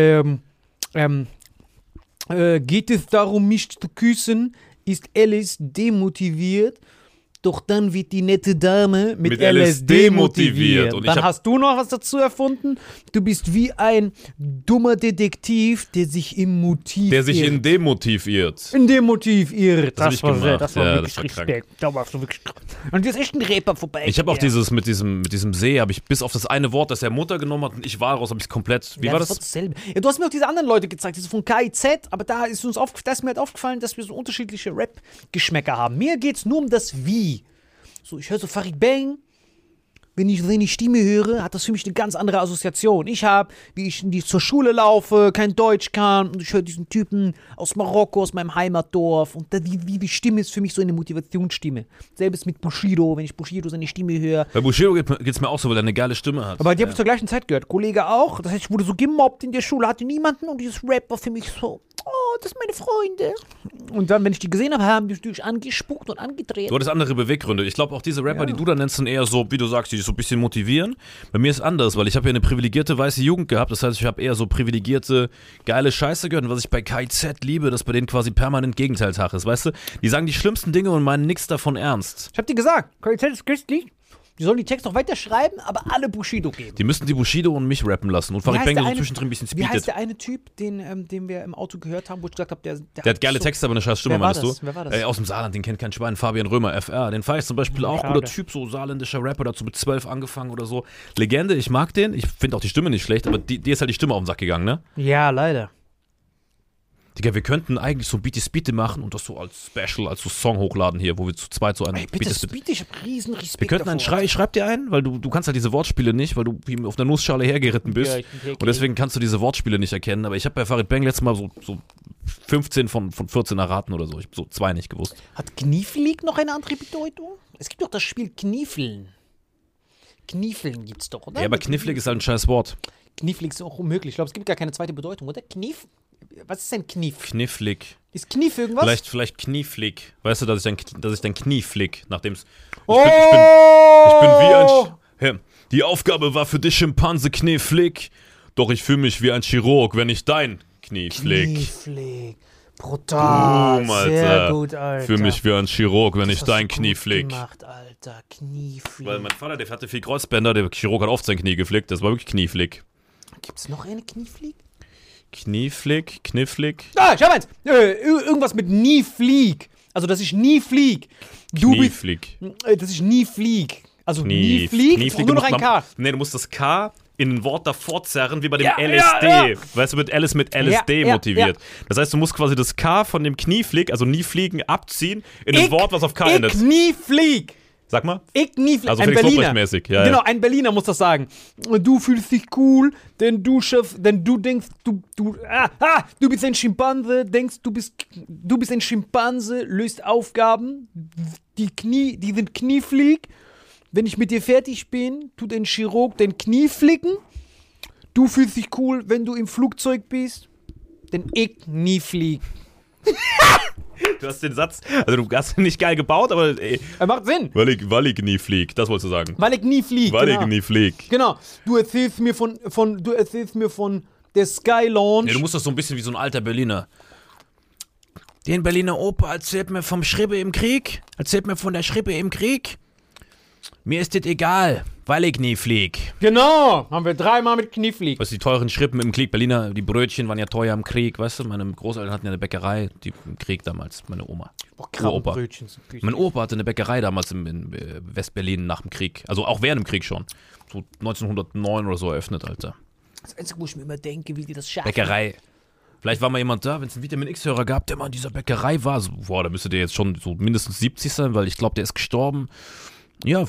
[SPEAKER 2] Geht es darum, mich zu küssen, ist Alice demotiviert, doch dann wird die nette Dame mit Alice demotiviert.
[SPEAKER 3] Und ich
[SPEAKER 2] Dann
[SPEAKER 3] hab-
[SPEAKER 2] hast du noch was dazu erfunden. Du bist wie ein dummer Detektiv, der sich im Motiv
[SPEAKER 3] Der sich
[SPEAKER 2] irrt.
[SPEAKER 3] in dem Motiv irrt.
[SPEAKER 2] In dem Motiv irrt.
[SPEAKER 3] Das hab ich gemacht.
[SPEAKER 2] Das war
[SPEAKER 3] Ja,
[SPEAKER 2] wirklich
[SPEAKER 3] das war krank.
[SPEAKER 2] Respekt. Da warst du wirklich krank. Und jetzt ist echt ein Rapper vorbei.
[SPEAKER 3] Ich habe auch dieses mit diesem See, habe ich bis auf das eine Wort, das er Mutter genommen hat und ich war raus, habe ich komplett. Wie war das?
[SPEAKER 2] Dasselbe. Ja, du hast mir auch diese anderen Leute gezeigt, diese von KIZ, aber da ist mir halt aufgefallen, dass wir so unterschiedliche Rap-Geschmäcker haben. Mir geht's nur um das Wie. So, ich höre so Farid Bang, wenn ich seine Stimme höre, hat das für mich eine ganz andere Assoziation. Wie ich zur Schule laufe, kein Deutsch kann und ich höre diesen Typen aus Marokko, aus meinem Heimatdorf und die Stimme ist für mich so eine Motivationsstimme. Selbst mit Bushido, wenn ich Bushido seine Stimme höre.
[SPEAKER 3] Bei Bushido geht's mir auch so, weil er eine geile Stimme hat.
[SPEAKER 2] Aber die habe ich zur gleichen Zeit gehört. Kollege auch. Das heißt, ich wurde so gemobbt in der Schule, hatte niemanden und dieses Rap war für mich so, oh, das sind meine Freunde. Und dann, wenn ich die gesehen habe, haben die natürlich angespuckt und angedreht.
[SPEAKER 3] Du hattest andere Beweggründe. Ich glaube auch diese Rapper, die du da nennst, sind eher so, wie du sagst, die dich so ein bisschen motivieren. Bei mir ist anders, weil ich habe ja eine privilegierte weiße Jugend gehabt. Das heißt, ich habe eher so privilegierte, geile Scheiße gehört. Und was ich bei KIZ liebe, dass bei denen quasi permanent Gegenteiltag ist, weißt du? Die sagen die schlimmsten Dinge und meinen nichts davon ernst.
[SPEAKER 2] Ich habe dir gesagt, Qualität ist christlich. Die sollen die Texte noch weiter schreiben, aber alle Bushido geben.
[SPEAKER 3] Die müssten die Bushido und mich rappen lassen. Und Farid
[SPEAKER 2] heißt
[SPEAKER 3] Bang
[SPEAKER 2] der
[SPEAKER 3] so
[SPEAKER 2] eine-
[SPEAKER 3] zwischendrin ein bisschen
[SPEAKER 2] Wie heißt
[SPEAKER 3] speedet.
[SPEAKER 2] der eine Typ, den wir im Auto gehört haben, wo ich gesagt habe, der
[SPEAKER 3] Der hat geile Texte, aber eine scheiß Stimme,
[SPEAKER 2] Wer war
[SPEAKER 3] meinst du?
[SPEAKER 2] das? Wer war das?
[SPEAKER 3] Aus dem Saarland, den kennt kein Schwein. Fabian Römer, FR. Den feier ich zum Beispiel auch.
[SPEAKER 2] Schade.
[SPEAKER 3] Guter Typ, so saarländischer Rapper, dazu mit 12 angefangen oder so. Legende, ich mag den. Ich finde auch die Stimme nicht schlecht, aber dir ist halt die Stimme auf den Sack gegangen, ne?
[SPEAKER 2] Ja, leider.
[SPEAKER 3] Digga, wir könnten eigentlich so Beaty Spitte machen und das so als Special, als so Song hochladen hier, wo wir zu zweit so einen
[SPEAKER 2] Ey, bitte, Speed, ich hab riesen Respekt
[SPEAKER 3] Wir könnten
[SPEAKER 2] davor.
[SPEAKER 3] ich schreib dir einen, weil du kannst halt diese Wortspiele nicht, weil du wie auf der Nussschale hergeritten bist.
[SPEAKER 2] Ja, ich bin hergeritten.
[SPEAKER 3] Und deswegen kannst du diese Wortspiele nicht erkennen. Aber ich habe bei Farid Bang letztes Mal so 15 von 14 erraten oder so. Ich habe so 2 nicht gewusst.
[SPEAKER 2] Hat Knieflig noch eine andere Bedeutung? Es gibt doch das Spiel Kniefeln. Kniefeln gibt's doch, oder?
[SPEAKER 3] Ja, aber knifflig ist halt ein scheiß Wort.
[SPEAKER 2] Knieflig ist auch unmöglich. Ich glaube, es gibt gar keine zweite Bedeutung, oder? Knief? Was ist denn Knief?
[SPEAKER 3] Knifflig.
[SPEAKER 2] Ist Knief irgendwas?
[SPEAKER 3] Vielleicht knieflig. Weißt du, dass ich dein Knie flick, nachdem es.
[SPEAKER 2] Oh!
[SPEAKER 3] Ich bin wie ein. Hä? Die Aufgabe war für dich, Schimpanse knieflig. Doch ich fühle mich wie ein Chirurg, wenn ich dein Knie flick.
[SPEAKER 2] Knieflig. Brutal.
[SPEAKER 3] Boom, Alter.
[SPEAKER 2] Sehr gut, Alter.
[SPEAKER 3] Fühle mich wie ein Chirurg, wenn ich
[SPEAKER 2] Das hast
[SPEAKER 3] dein
[SPEAKER 2] du
[SPEAKER 3] Knie
[SPEAKER 2] gut
[SPEAKER 3] flick.
[SPEAKER 2] gemacht, Alter. Knieflig.
[SPEAKER 3] Weil mein Vater, der hatte viel Kreuzbänder, der Chirurg hat oft sein Knie geflickt. Das war wirklich Knieflick.
[SPEAKER 2] Gibt's noch eine Knieflig?
[SPEAKER 3] Knieflick, knifflick.
[SPEAKER 2] Ah, schau mal eins. Irgendwas mit nie flieg. Also, dass ich nie flieg.
[SPEAKER 3] Knieflick.
[SPEAKER 2] Das ist nie flieg. Also, nie flieg, ist nur noch ein K.
[SPEAKER 3] Nee, du musst das K in ein Wort davor zerren, wie bei dem
[SPEAKER 2] Ja,
[SPEAKER 3] LSD.
[SPEAKER 2] ja, ja.
[SPEAKER 3] Weißt du, mit Alice mit LSD
[SPEAKER 2] Ja, ja,
[SPEAKER 3] motiviert.
[SPEAKER 2] ja.
[SPEAKER 3] Das heißt, du musst quasi das K von dem Knieflick, also nie fliegen, abziehen in ein Wort, was auf K endet.
[SPEAKER 2] Ich nie flieg.
[SPEAKER 3] Sag mal.
[SPEAKER 2] Ich nie flieg.
[SPEAKER 3] Also
[SPEAKER 2] Ein
[SPEAKER 3] Felix
[SPEAKER 2] Berliner.
[SPEAKER 3] Lobrecht-mäßig, ja,
[SPEAKER 2] Genau,
[SPEAKER 3] ja.
[SPEAKER 2] ein Berliner muss das sagen. Du fühlst dich cool, denn du denkst, du bist ein Schimpanse, denkst, du bist ein Schimpanse, löst Aufgaben, die sind knieflig. Wenn ich mit dir fertig bin, tut ein Chirurg dein Knie flicken. Du fühlst dich cool, wenn du im Flugzeug bist, denn ich nie flieg.
[SPEAKER 3] Du hast den Satz, also du hast ihn nicht geil gebaut, aber ey,
[SPEAKER 2] Er macht Sinn,
[SPEAKER 3] weil ich nie flieg, das wolltest du sagen.
[SPEAKER 2] weil ich nie flieg.
[SPEAKER 3] Weil
[SPEAKER 2] genau.
[SPEAKER 3] ich nie flieg.
[SPEAKER 2] Genau, du erzählst mir von der Sky Lounge.
[SPEAKER 3] Ja, du musst das so ein bisschen wie so ein alter Berliner. Den Berliner Opa erzählt mir vom Schrippe im Krieg, erzählt mir von der Schrippe im Krieg. Mir ist das egal, weil ich nie flieg.
[SPEAKER 2] Genau, haben wir 3-mal mit Knieflieg.
[SPEAKER 3] Weißt du, die teuren Schrippen im Krieg, Berliner, die Brötchen waren ja teuer im Krieg, weißt du? Meine Großeltern hatten ja eine Bäckerei, die im Krieg damals, meine Oma. Uropa.
[SPEAKER 2] Krabbenbrötchen sind günstig.
[SPEAKER 3] Mein Opa hatte eine Bäckerei damals in Westberlin nach dem Krieg, also auch während dem Krieg schon. So 1909 oder so eröffnet, Alter.
[SPEAKER 2] Das Einzige, wo ich mir immer denke, wie die das schaffen.
[SPEAKER 3] Bäckerei. Vielleicht war mal jemand da, wenn es einen Vitamin X-Hörer gab, der mal in dieser Bäckerei war. So, boah, da müsste der jetzt schon so mindestens 70 sein, weil ich glaube, der ist gestorben. Ja,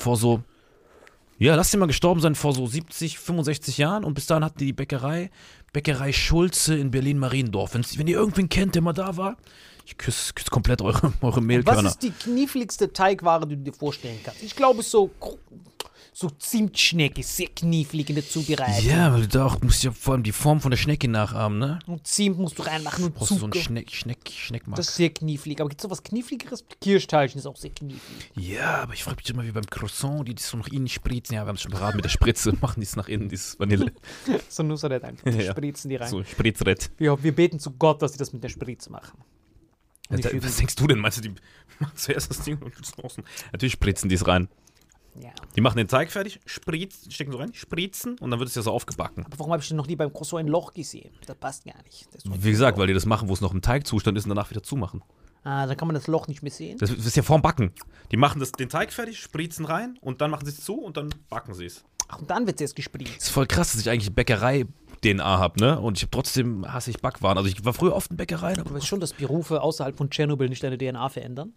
[SPEAKER 3] lass den mal gestorben sein vor so 70, 65 Jahren. Und bis dahin hatten die Bäckerei Schulze in Berlin-Mariendorf. Wenn ihr irgendwen kennt, der mal da war, ich küsse komplett eure
[SPEAKER 2] Was
[SPEAKER 3] Mehlkörner.
[SPEAKER 2] ist die kniefligste Teigware, die du dir vorstellen kannst? Ich glaube, so Zimtschnecke ist sehr knieflig in der Zubereitung.
[SPEAKER 3] Ja, weil du musst ja vor allem die Form von der Schnecke nachahmen, ne?
[SPEAKER 2] Und Zimt musst du reinmachen und
[SPEAKER 3] Brauchst du so einen
[SPEAKER 2] Zucker.
[SPEAKER 3] Schneckmark.
[SPEAKER 2] Das ist sehr knieflig. Aber gibt es noch was Kniefligeres? Kirschteilchen ist auch sehr knieflig.
[SPEAKER 3] Ja, aber ich frage mich immer wie beim Croissant, die das so nach innen spritzen. Ja, wir haben es schon beraten mit der Spritze, machen die es nach innen, dieses Vanille.
[SPEAKER 2] So Nusserlet einfach. Die
[SPEAKER 3] Ja.
[SPEAKER 2] spritzen die rein.
[SPEAKER 3] So, Spritzrett.
[SPEAKER 2] Wir beten zu Gott, dass sie das mit der Spritze machen. Und
[SPEAKER 3] Alter,
[SPEAKER 2] ich
[SPEAKER 3] was denkst du denn? Meinst du, die machen zuerst das Ding und außen? Natürlich spritzen die es rein.
[SPEAKER 2] ja.
[SPEAKER 3] Die machen den Teig fertig, stecken so rein, spritzen und dann wird es ja so aufgebacken.
[SPEAKER 2] Aber warum habe ich denn noch nie beim Croissant ein Loch gesehen? Das passt gar nicht. Das ist doch-
[SPEAKER 3] Wie gesagt, weil die das machen, wo es noch im Teigzustand ist und danach wieder zumachen.
[SPEAKER 2] dann kann man das Loch nicht mehr sehen.
[SPEAKER 3] Das ist ja vorm Backen. Die machen den Teig fertig, spritzen rein und dann machen sie es zu und dann backen sie es.
[SPEAKER 2] Ach, und dann wird es erst gespritzt.
[SPEAKER 3] Das ist voll krass, dass ich eigentlich Bäckerei-DNA habe, ne? Und hasse ich Backwaren. Also ich war früher oft in Bäckereien,
[SPEAKER 2] Du
[SPEAKER 3] aber
[SPEAKER 2] weißt schon, dass Berufe außerhalb von Tschernobyl nicht deine DNA verändern?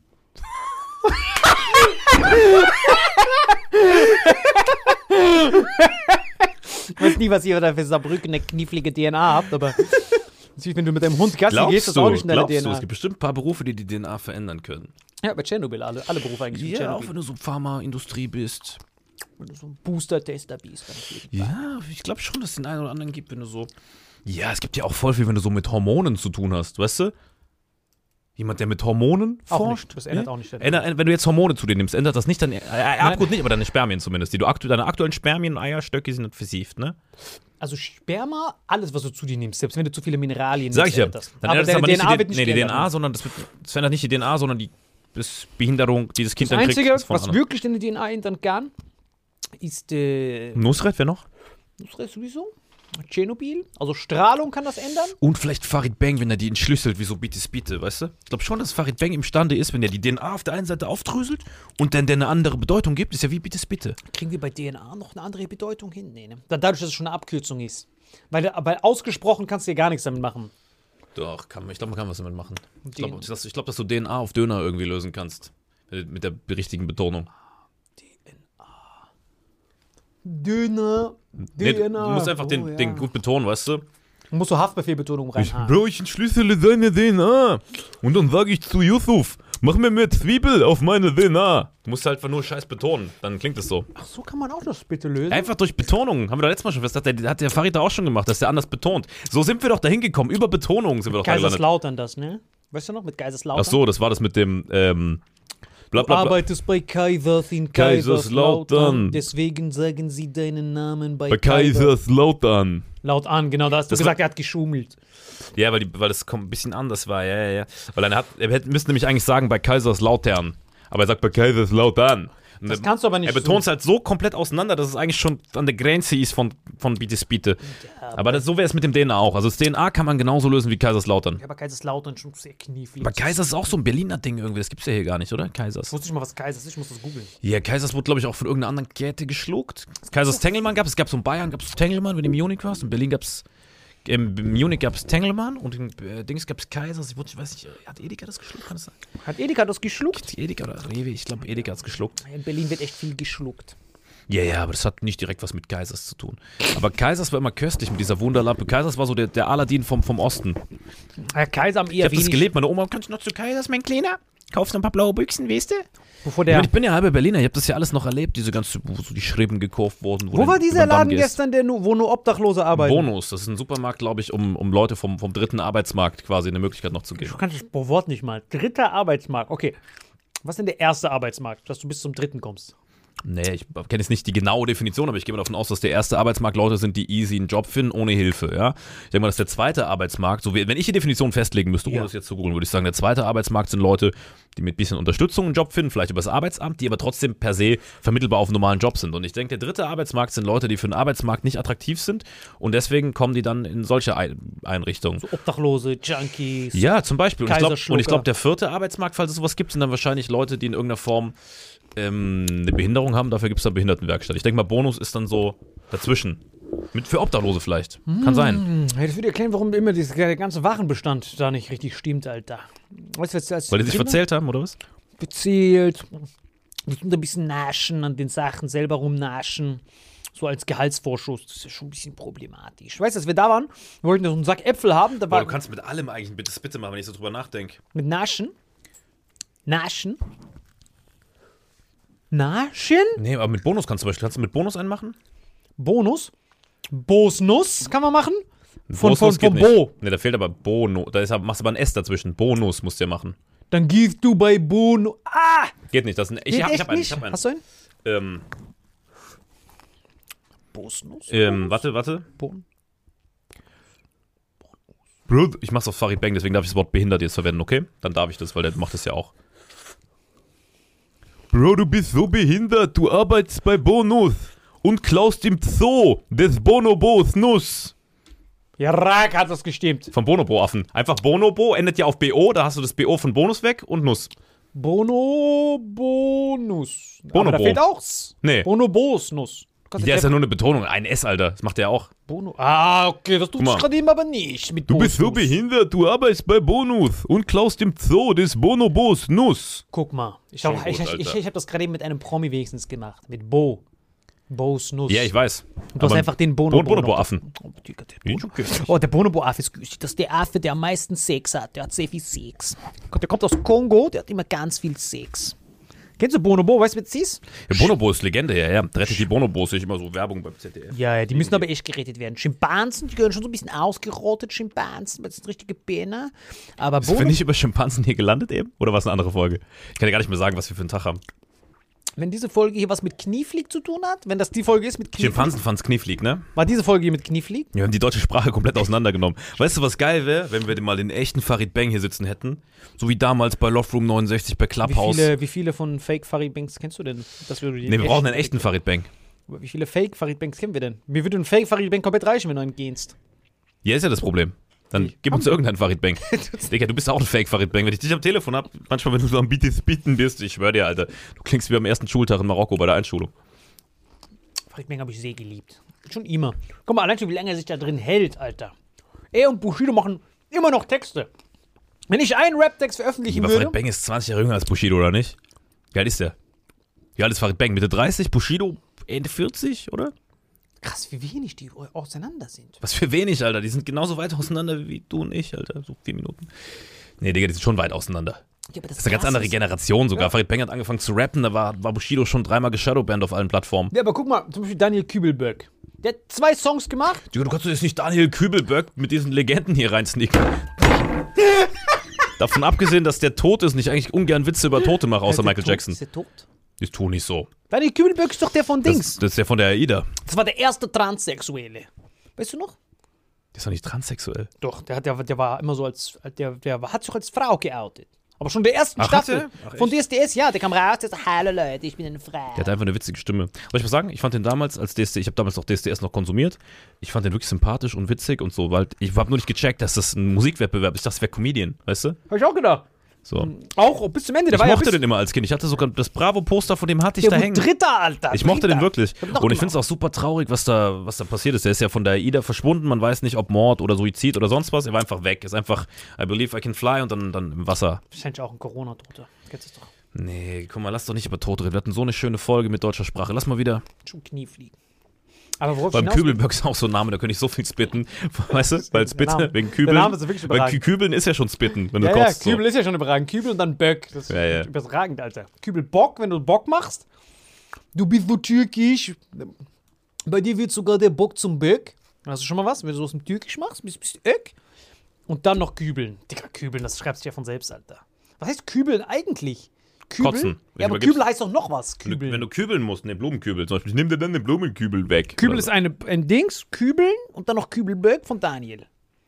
[SPEAKER 2] Ich weiß nie, was ihr da für Saarbrücken eine knieflige DNA habt, aber natürlich, wenn du mit deinem Hund Gassi gehst, das ist auch nicht in deiner
[SPEAKER 3] glaubst du,
[SPEAKER 2] DNA.
[SPEAKER 3] es gibt bestimmt ein paar Berufe, die DNA verändern können.
[SPEAKER 2] Ja, bei Tschernobyl, alle Berufe eigentlich in
[SPEAKER 3] Ja, auch
[SPEAKER 2] Tschernobyl.
[SPEAKER 3] wenn du so Pharmaindustrie bist.
[SPEAKER 2] Wenn du so ein Booster-Tester bist, dann auf jeden Fall.
[SPEAKER 3] Ja, ich glaube schon, dass es den einen oder anderen gibt, wenn du so. Ja, es gibt ja auch voll viel, wenn du so mit Hormonen zu tun hast, weißt du? Jemand, der mit Hormonen
[SPEAKER 2] Auch
[SPEAKER 3] forscht.
[SPEAKER 2] nicht, das ändert auch nicht.
[SPEAKER 3] Wenn du jetzt Hormone zu dir nimmst, ändert das nicht deine. Erbgut nicht, aber deine Spermien zumindest. Deine aktuellen Spermien und Eierstöcke sind nicht versieft, ne?
[SPEAKER 2] Also Sperma, alles, was du zu dir nimmst, selbst wenn du zu viele Mineralien
[SPEAKER 3] Sag ich ja.
[SPEAKER 2] ändert das.
[SPEAKER 3] Dann
[SPEAKER 2] Aber
[SPEAKER 3] ändert es
[SPEAKER 2] deine
[SPEAKER 3] aber nicht
[SPEAKER 2] DNA
[SPEAKER 3] die,
[SPEAKER 2] wird nicht
[SPEAKER 3] nee, die
[SPEAKER 2] geändert.
[SPEAKER 3] DNA, sondern das verändert nicht die DNA, sondern die Behinderung, die das Kind
[SPEAKER 2] Das
[SPEAKER 3] dann kriegt.
[SPEAKER 2] Einzige,
[SPEAKER 3] ist von
[SPEAKER 2] was
[SPEAKER 3] anderen.
[SPEAKER 2] wirklich deine DNA ändern kann, ist
[SPEAKER 3] Nusret, wer noch?
[SPEAKER 2] das ist sowieso Tschernobyl. Also Strahlung kann das ändern.
[SPEAKER 3] Und vielleicht Farid Bang, wenn er die entschlüsselt, wie so Bitte Bitte, weißt du? Ich glaube schon, dass Farid Bang imstande ist, wenn er die DNA auf der einen Seite aufdröselt und dann eine andere Bedeutung gibt, ist ja wie Bitte Bitte.
[SPEAKER 2] Kriegen wir bei DNA noch eine andere Bedeutung hin? Nee, ne? Dadurch, dass es schon eine Abkürzung ist. Weil ausgesprochen kannst du ja gar nichts damit machen.
[SPEAKER 3] Doch, ich glaube, man kann was damit machen. Ich glaube, dass du DNA auf Döner irgendwie lösen kannst. Mit der richtigen Betonung.
[SPEAKER 2] Döner.
[SPEAKER 3] Nee, du musst einfach den gut betonen, weißt du?
[SPEAKER 2] Du musst so Haftbefehlbetonung rein.
[SPEAKER 3] Bro, ich entschlüssele seine DNA. Und dann sage ich zu Yusuf, mach mir mehr Zwiebel auf meine DNA. Du musst halt einfach nur scheiß betonen, dann klingt es so.
[SPEAKER 2] Ach, so kann man auch das bitte lösen.
[SPEAKER 3] Einfach durch Betonung. Haben wir da letztes Mal schon festgestellt, hat der Farid da auch schon gemacht, dass der anders betont. So sind wir doch dahin gekommen. Über Betonung sind wir doch da gelandet.
[SPEAKER 2] Kaiserslautern das, ne? Weißt du noch, mit Kaiserslautern?
[SPEAKER 3] Ach so, das war das mit dem,
[SPEAKER 2] Du arbeitest bei Kaisers in Kaiserslautern. Deswegen sagen sie deinen Namen bei
[SPEAKER 3] Kaiserslautern.
[SPEAKER 2] Laut an, genau, da hast du gesagt, er hat geschummelt.
[SPEAKER 3] Ja, weil das ein bisschen anders war, ja. Weil er müsste nämlich eigentlich sagen bei Kaiserslautern. Aber er sagt bei Kaiserslautern.
[SPEAKER 2] Das kannst du aber nicht.
[SPEAKER 3] Er betont es halt so komplett auseinander, dass es eigentlich schon an der Grenze ist von Biete. Ja, aber so wäre es mit dem DNA auch. Also das DNA kann man genauso lösen wie Kaiserslautern.
[SPEAKER 2] Ja, aber Kaiserslautern schon sehr knieflig.
[SPEAKER 3] Aber Kaisers ist auch so ein Berliner Ding irgendwie. Das gibt's ja hier gar nicht, oder? Kaisers.
[SPEAKER 2] Ich wusste nicht mal, was Kaisers ist. Ich muss das googeln.
[SPEAKER 3] Ja, Kaisers wurde, glaube ich, auch von irgendeiner anderen Kette geschluckt. Kaisers Tengelmann gab es. Es gab so in Bayern gab es Tengelmann, wenn du in Munich warst. In Berlin gab's in Munich gab es Tengelmann und in Dings gab es Kaisers. Ich weiß nicht, hat Edeka das geschluckt? Kann das sein?
[SPEAKER 2] Hat Edeka das geschluckt?
[SPEAKER 3] Edeka oder Rewe? Ich glaube, Edeka hat es geschluckt.
[SPEAKER 2] In Berlin wird echt viel geschluckt.
[SPEAKER 3] Ja, aber das hat nicht direkt was mit Kaisers zu tun. Aber Kaisers war immer köstlich mit dieser Wunderlampe. Kaisers war so der Aladdin vom Osten.
[SPEAKER 2] Ja, Kaiser am eher
[SPEAKER 3] Ich hab das gelebt. Meine Oma, kannst du noch zu Kaisers, mein Kleiner? Kaufst noch ein paar blaue Büchsen, weißt du? Ich bin ja halber Berliner, ich habe das ja alles noch erlebt, diese ganze, wo so die Schreiben gekauft wurden.
[SPEAKER 2] Wo war dieser Laden gestern, wo nur Obdachlose arbeiten?
[SPEAKER 3] Bonus, das ist ein Supermarkt, glaube ich, um Leute vom dritten Arbeitsmarkt quasi eine Möglichkeit noch zu geben.
[SPEAKER 2] Ich kann das Wort nicht mal. Dritter Arbeitsmarkt, okay. Was ist denn der erste Arbeitsmarkt, dass du bis zum dritten kommst?
[SPEAKER 3] Nee, ich kenne jetzt nicht die genaue Definition, aber ich gehe mal davon aus, dass der erste Arbeitsmarkt Leute sind, die easy einen Job finden, ohne Hilfe, ja. Ich denke mal, dass der zweite Arbeitsmarkt, so wie, wenn ich die Definition festlegen müsste, ohne das jetzt zu googeln, würde ich sagen, der zweite Arbeitsmarkt sind Leute, die mit ein bisschen Unterstützung einen Job finden, vielleicht über das Arbeitsamt, die aber trotzdem per se vermittelbar auf einen normalen Job sind. Und ich denke, der dritte Arbeitsmarkt sind Leute, die für den Arbeitsmarkt nicht attraktiv sind und deswegen kommen die dann in solche Einrichtungen.
[SPEAKER 2] So Obdachlose, Junkies.
[SPEAKER 3] Ja, zum Beispiel. Und ich glaube, der vierte Arbeitsmarkt, falls es sowas gibt, sind dann wahrscheinlich Leute, die in irgendeiner Form eine Behinderung haben, dafür gibt es da Behindertenwerkstatt. Ich denke mal, Bonus ist dann so dazwischen. Für Obdachlose vielleicht. Kann sein.
[SPEAKER 2] Das würde erklären, warum immer der ganze Warenbestand da nicht richtig stimmt, Alter. Weißt du,
[SPEAKER 3] weil die sich verzählt haben, oder was?
[SPEAKER 2] Verzählt. Die tun da ein bisschen naschen, an den Sachen selber rumnaschen. So als Gehaltsvorschuss. Das ist schon ein bisschen problematisch. Weißt du, als wir da waren, wir wollten so einen Sack Äpfel haben.
[SPEAKER 3] Du kannst mit allem eigentlich bitte machen, wenn ich so drüber nachdenke.
[SPEAKER 2] Mit Naschen? Naschen? Naschen?
[SPEAKER 3] Nee, aber mit Bonus kannst du mit Bonus einen machen?
[SPEAKER 2] Bonus? Bosnuss kann man machen? Von
[SPEAKER 3] geht
[SPEAKER 2] Bo.
[SPEAKER 3] Nicht. Nee, da fehlt aber Bono. Machst du aber ein S dazwischen. Bonus musst du ja machen.
[SPEAKER 2] Dann gehst du bei Bono. Ah!
[SPEAKER 3] Geht nicht. Ich hab einen.
[SPEAKER 2] Hast du einen? Bosnuss?
[SPEAKER 3] Warte.
[SPEAKER 2] Bon.
[SPEAKER 3] Bro, ich mach's auf Farid Bang, deswegen darf ich das Wort behindert jetzt verwenden, okay? Dann darf ich das, weil der macht das ja auch. Bro, du bist so behindert, du arbeitest bei Bonus und klaust im Zoo des Bonobos Nuss.
[SPEAKER 2] Ja, Rack hat das gestimmt.
[SPEAKER 3] Vom Bonobo-Affen. Einfach Bonobo endet ja auf BO, da hast du das BO von Bonus weg und Nuss.
[SPEAKER 2] Bonus.
[SPEAKER 3] Bonobo.
[SPEAKER 2] Aber da fehlt auch
[SPEAKER 3] Nee.
[SPEAKER 2] Bonobos Nuss.
[SPEAKER 3] Der ist ja nur eine Betonung. Ein S, Alter. Das macht der auch.
[SPEAKER 2] Okay, das tut sich gerade eben aber nicht. Mit
[SPEAKER 3] du bist so behindert, du arbeitest bei Bonus und klaust im Zoo des Bonobos Nuss.
[SPEAKER 2] Guck mal. Ich hab das gerade eben mit einem Promi wenigstens gemacht. Mit Bo. Bo's Nuss.
[SPEAKER 3] Ja, ich weiß.
[SPEAKER 2] Du hast einfach den
[SPEAKER 3] Bonobo-Affen.
[SPEAKER 2] Der Bonobo-Affe ist günstig. Das ist der Affe, der am meisten Sex hat. Der hat sehr viel Sex. Der kommt aus Kongo, der hat immer ganz viel Sex. Kennst du Bonobo? Weißt du, wie das ist?
[SPEAKER 3] Ja, Bonobo ist Legende, ja. Rettet die Bonobos, sehe ich immer so Werbung beim ZDF.
[SPEAKER 2] Ja, die müssen aber echt gerettet werden. Schimpansen, die gehören schon so ein bisschen ausgerottet, Schimpansen, weil das sind richtige Bäne. Aber
[SPEAKER 3] Sind wir nicht über Schimpansen hier gelandet eben? Oder war es eine andere Folge? Ich kann dir gar nicht mehr sagen, was wir für einen Tag haben.
[SPEAKER 2] Wenn diese Folge hier was mit Knieflieg zu tun hat, wenn das die Folge ist mit Knieflieg.
[SPEAKER 3] Schimpansen fanden es Knieflieg, ne?
[SPEAKER 2] War diese Folge hier mit Knieflieg?
[SPEAKER 3] Wir haben die deutsche Sprache komplett auseinandergenommen. Weißt du, was geil wäre, wenn wir mal den echten Farid Bang hier sitzen hätten? So wie damals bei Love Room 69 bei Clubhouse.
[SPEAKER 2] Wie viele von Fake Farid Banks kennst du denn?
[SPEAKER 3] Wir brauchen einen echten Farid Bang.
[SPEAKER 2] Wie viele Fake Farid Banks kennen wir denn? Mir würde ein Fake Farid Bang komplett reichen, wenn du einen gehst.
[SPEAKER 3] Ja, ist ja das Problem. Dann gib uns irgendeinen Farid Bang. Digga, du bist auch ein Fake Farid Bang. Wenn ich dich am Telefon hab, manchmal, wenn du so am Bitten bist, ich schwör dir, Alter, du klingst wie am ersten Schultag in Marokko bei der Einschulung.
[SPEAKER 2] Farid Bang habe ich sehr geliebt. Schon immer. Guck mal, allein schon, wie lange er sich da drin hält, Alter. Er und Bushido machen Immer noch Texte. Wenn ich einen Rap-Text veröffentlichen
[SPEAKER 3] Aber
[SPEAKER 2] würde...
[SPEAKER 3] Farid Bang ist 20 Jahre jünger als Bushido, oder nicht? Wie alt ist der? Wie alt ist Farid Bang? Mitte 30? Bushido Ende 40, oder?
[SPEAKER 2] Krass, wie wenig die auseinander sind.
[SPEAKER 3] Was für wenig, Alter. Die sind genauso weit auseinander wie du und ich, Alter. So 4 Minuten. Nee, Digga, die sind schon weit auseinander.
[SPEAKER 2] Ja, aber
[SPEAKER 3] Das ist eine ganz andere Generation sogar.
[SPEAKER 2] Ja.
[SPEAKER 3] Farid Bang hat angefangen zu rappen, da war Bushido schon 3-mal geshadowbanned auf allen Plattformen.
[SPEAKER 2] Ja, aber guck mal, zum Beispiel Daniel Kübelberg. Der hat 2 Songs gemacht.
[SPEAKER 3] Digga, du kannst doch jetzt nicht Daniel Kübelberg mit diesen Legenden hier reinsneaken. Davon abgesehen, dass der tot ist und ich eigentlich ungern Witze über Tote mache, außer Michael Jackson.
[SPEAKER 2] Ist der tot?
[SPEAKER 3] Ich tu nicht so.
[SPEAKER 2] Daniel Kübelberg ist doch der von Dings.
[SPEAKER 3] Das ist der von der AIDA.
[SPEAKER 2] Das war der erste Transsexuelle. Weißt du noch?
[SPEAKER 3] Der ist doch nicht transsexuell.
[SPEAKER 2] Doch, der war immer so als, der hat sich als Frau geoutet. Aber schon der ersten
[SPEAKER 3] Ach, hat
[SPEAKER 2] Staffel
[SPEAKER 3] er? Ach,
[SPEAKER 2] von
[SPEAKER 3] echt?
[SPEAKER 2] DSDS, ja, der kam raus, der sagt, hallo Leute, ich bin eine Frau.
[SPEAKER 3] Der hat einfach eine witzige Stimme. Aber ich muss sagen, ich fand den damals als DSDS, ich habe damals auch DSDS noch konsumiert, ich fand den wirklich sympathisch und witzig und so, weil ich habe nur nicht gecheckt, dass das ein Musikwettbewerb ist. Ich dachte, das wäre Comedian, weißt du?
[SPEAKER 2] Hab ich auch gedacht.
[SPEAKER 3] So.
[SPEAKER 2] Auch bis zum Ende. Der
[SPEAKER 3] Ich
[SPEAKER 2] war
[SPEAKER 3] mochte
[SPEAKER 2] ja
[SPEAKER 3] den immer als Kind. Ich hatte sogar das Bravo-Poster, von dem hatte ich
[SPEAKER 2] der
[SPEAKER 3] da
[SPEAKER 2] wurde
[SPEAKER 3] hängen.
[SPEAKER 2] Dritter, Alter.
[SPEAKER 3] Ich mochte den
[SPEAKER 2] Dritter.
[SPEAKER 3] wirklich.
[SPEAKER 2] Hab ich noch
[SPEAKER 3] Und ich
[SPEAKER 2] gemacht.
[SPEAKER 3] finde es auch super traurig, was da passiert ist. Der ist ja von der AIDA verschwunden. Man weiß nicht, ob Mord oder Suizid oder sonst was. Er war einfach weg. Ist einfach, I believe I can fly und dann im Wasser.
[SPEAKER 2] Wahrscheinlich auch ein Corona-Toter. Kennst du es doch.
[SPEAKER 3] Nee, guck mal, lass doch nicht über Tote reden. Wir hatten so eine schöne Folge mit deutscher Sprache. Lass mal wieder.
[SPEAKER 2] Schon Knie fliegen. Aber worauf
[SPEAKER 3] Beim
[SPEAKER 2] ich hinaus will-
[SPEAKER 3] Kübelberg ist auch so ein Name, da könnte ich so viel spitten. Weißt du? Weil
[SPEAKER 2] Der
[SPEAKER 3] Spitte,
[SPEAKER 2] Name-
[SPEAKER 3] wegen Kübeln.
[SPEAKER 2] der Name ist wirklich
[SPEAKER 3] weil
[SPEAKER 2] überragend.
[SPEAKER 3] Kübeln ist ja schon Spitten, wenn du
[SPEAKER 2] Ja, ja,
[SPEAKER 3] kochst.
[SPEAKER 2] Kübel ist ja schon überragend. Kübel und dann Böck. Das ist
[SPEAKER 3] Ja.
[SPEAKER 2] überragend, Alter. Kübelbock, wenn du Bock machst. Du bist so türkisch. Bei dir wird sogar der Bock zum Böck. Hast du schon mal was? Wenn du so aus dem Türkisch machst, bist du Öck. Und dann noch Kübeln. Digga, Kübeln, das schreibst du ja von selbst, Alter. Was heißt Kübeln eigentlich? Kübeln?
[SPEAKER 3] Kotzen. Wenn
[SPEAKER 2] Ja,
[SPEAKER 3] du
[SPEAKER 2] aber
[SPEAKER 3] übergibst.
[SPEAKER 2] Kübel heißt doch noch was. Kübeln.
[SPEAKER 3] Wenn du kübeln musst, ne Blumenkübel zum Beispiel, nimm dir dann den Blumenkübel weg.
[SPEAKER 2] Kübel
[SPEAKER 3] Oder
[SPEAKER 2] ist
[SPEAKER 3] so.
[SPEAKER 2] ein Dings, Kübeln und dann noch Kübelböck von Daniel.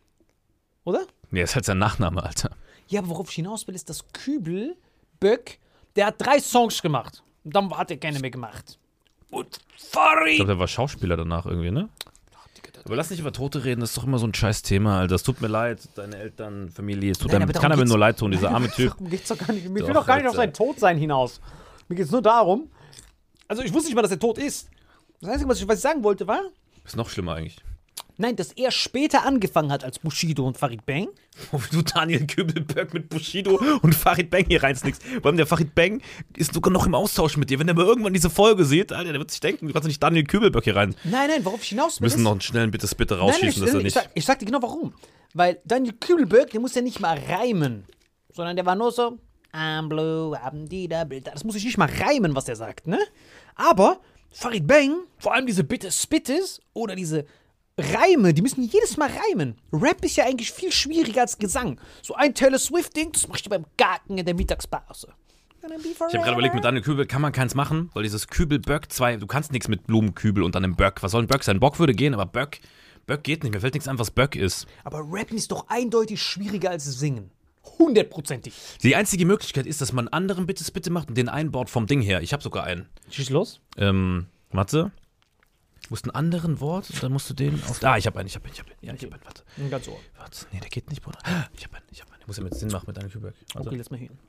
[SPEAKER 2] Oder?
[SPEAKER 3] Nee, ist halt sein Nachname, Alter.
[SPEAKER 2] Ja, aber worauf ich hinaus will, ist, dass Kübelböck, der hat 3 Songs gemacht. Und dann hat er keine mehr gemacht. Und
[SPEAKER 3] Ich
[SPEAKER 2] Farid!
[SPEAKER 3] glaube, der war Schauspieler danach irgendwie, ne? Aber lass nicht über Tote reden, das ist doch immer so ein scheiß Thema, Alter. Es tut mir leid, deine Eltern, Familie, es tut
[SPEAKER 2] Nein,
[SPEAKER 3] einem,
[SPEAKER 2] aber
[SPEAKER 3] kann
[SPEAKER 2] darum
[SPEAKER 3] einem nur
[SPEAKER 2] geht's-
[SPEAKER 3] leid tun, dieser arme Typ.
[SPEAKER 2] Darum geht's doch gar nicht. Ich will
[SPEAKER 3] Doch,
[SPEAKER 2] doch gar nicht auf
[SPEAKER 3] Alter.
[SPEAKER 2] sein Todsein hinaus. Mir geht's nur darum. Also, ich wusste nicht mal, dass er tot ist. Das Einzige, was ich sagen wollte, war,
[SPEAKER 3] Ist noch schlimmer eigentlich.
[SPEAKER 2] nein, dass er später angefangen hat als Bushido und Farid Bang.
[SPEAKER 3] Oh, wie du Daniel Kübelberg mit Bushido und Farid Bang hier reinsnickst. Vor allem der Farid Bang ist sogar noch im Austausch mit dir. Wenn der mal irgendwann diese Folge sieht, Alter, der wird sich denken, du kannst doch nicht Daniel Kübelberg hier rein.
[SPEAKER 2] Nein, worauf ich hinaus will.
[SPEAKER 3] Wir müssen
[SPEAKER 2] ist-
[SPEAKER 3] noch einen schnellen Bitte
[SPEAKER 2] Nein,
[SPEAKER 3] rausschießen, dass er nicht.
[SPEAKER 2] Ich sag dir genau warum. Weil Daniel Kübelberg, der muss ja nicht mal reimen. Sondern der war nur so, I'm blue, I'm die Bilder. Das muss ich nicht mal reimen, was er sagt, ne? Aber Farid Bang, vor allem diese Bitte-Spittes oder diese Reime, die müssen jedes Mal reimen. Rap ist ja eigentlich viel schwieriger als Gesang. So ein Taylor Swift-Ding, das machst du beim Garten in der Mittagspause.
[SPEAKER 3] Ich habe gerade überlegt, mit Daniel Kübel kann man keins machen, weil dieses Kübel-Böck 2, du kannst nichts mit Blumenkübel und dann einem Böck. Was soll ein Böck sein? Bock würde gehen, aber Böck geht nicht. Mir fällt nichts ein, was Böck ist.
[SPEAKER 2] Aber Rappen ist doch eindeutig schwieriger als Singen. 100%ig.
[SPEAKER 3] Die einzige Möglichkeit ist, dass man einen anderen Bitte macht und den einbaut vom Ding her. Ich habe sogar einen.
[SPEAKER 2] Schieß los.
[SPEAKER 3] Warte. Du musst einen anderen Wort und dann musst du den auf. Ah, ich habe einen. Ja, ich habe einen. Warte.
[SPEAKER 2] Ganz ohr.
[SPEAKER 3] Warte. Nee, der geht nicht, Bruder. Ich habe einen. Der muss ja mit Sinn machen mit Daniel Kübel. Warte.
[SPEAKER 2] Okay, lass mal hören.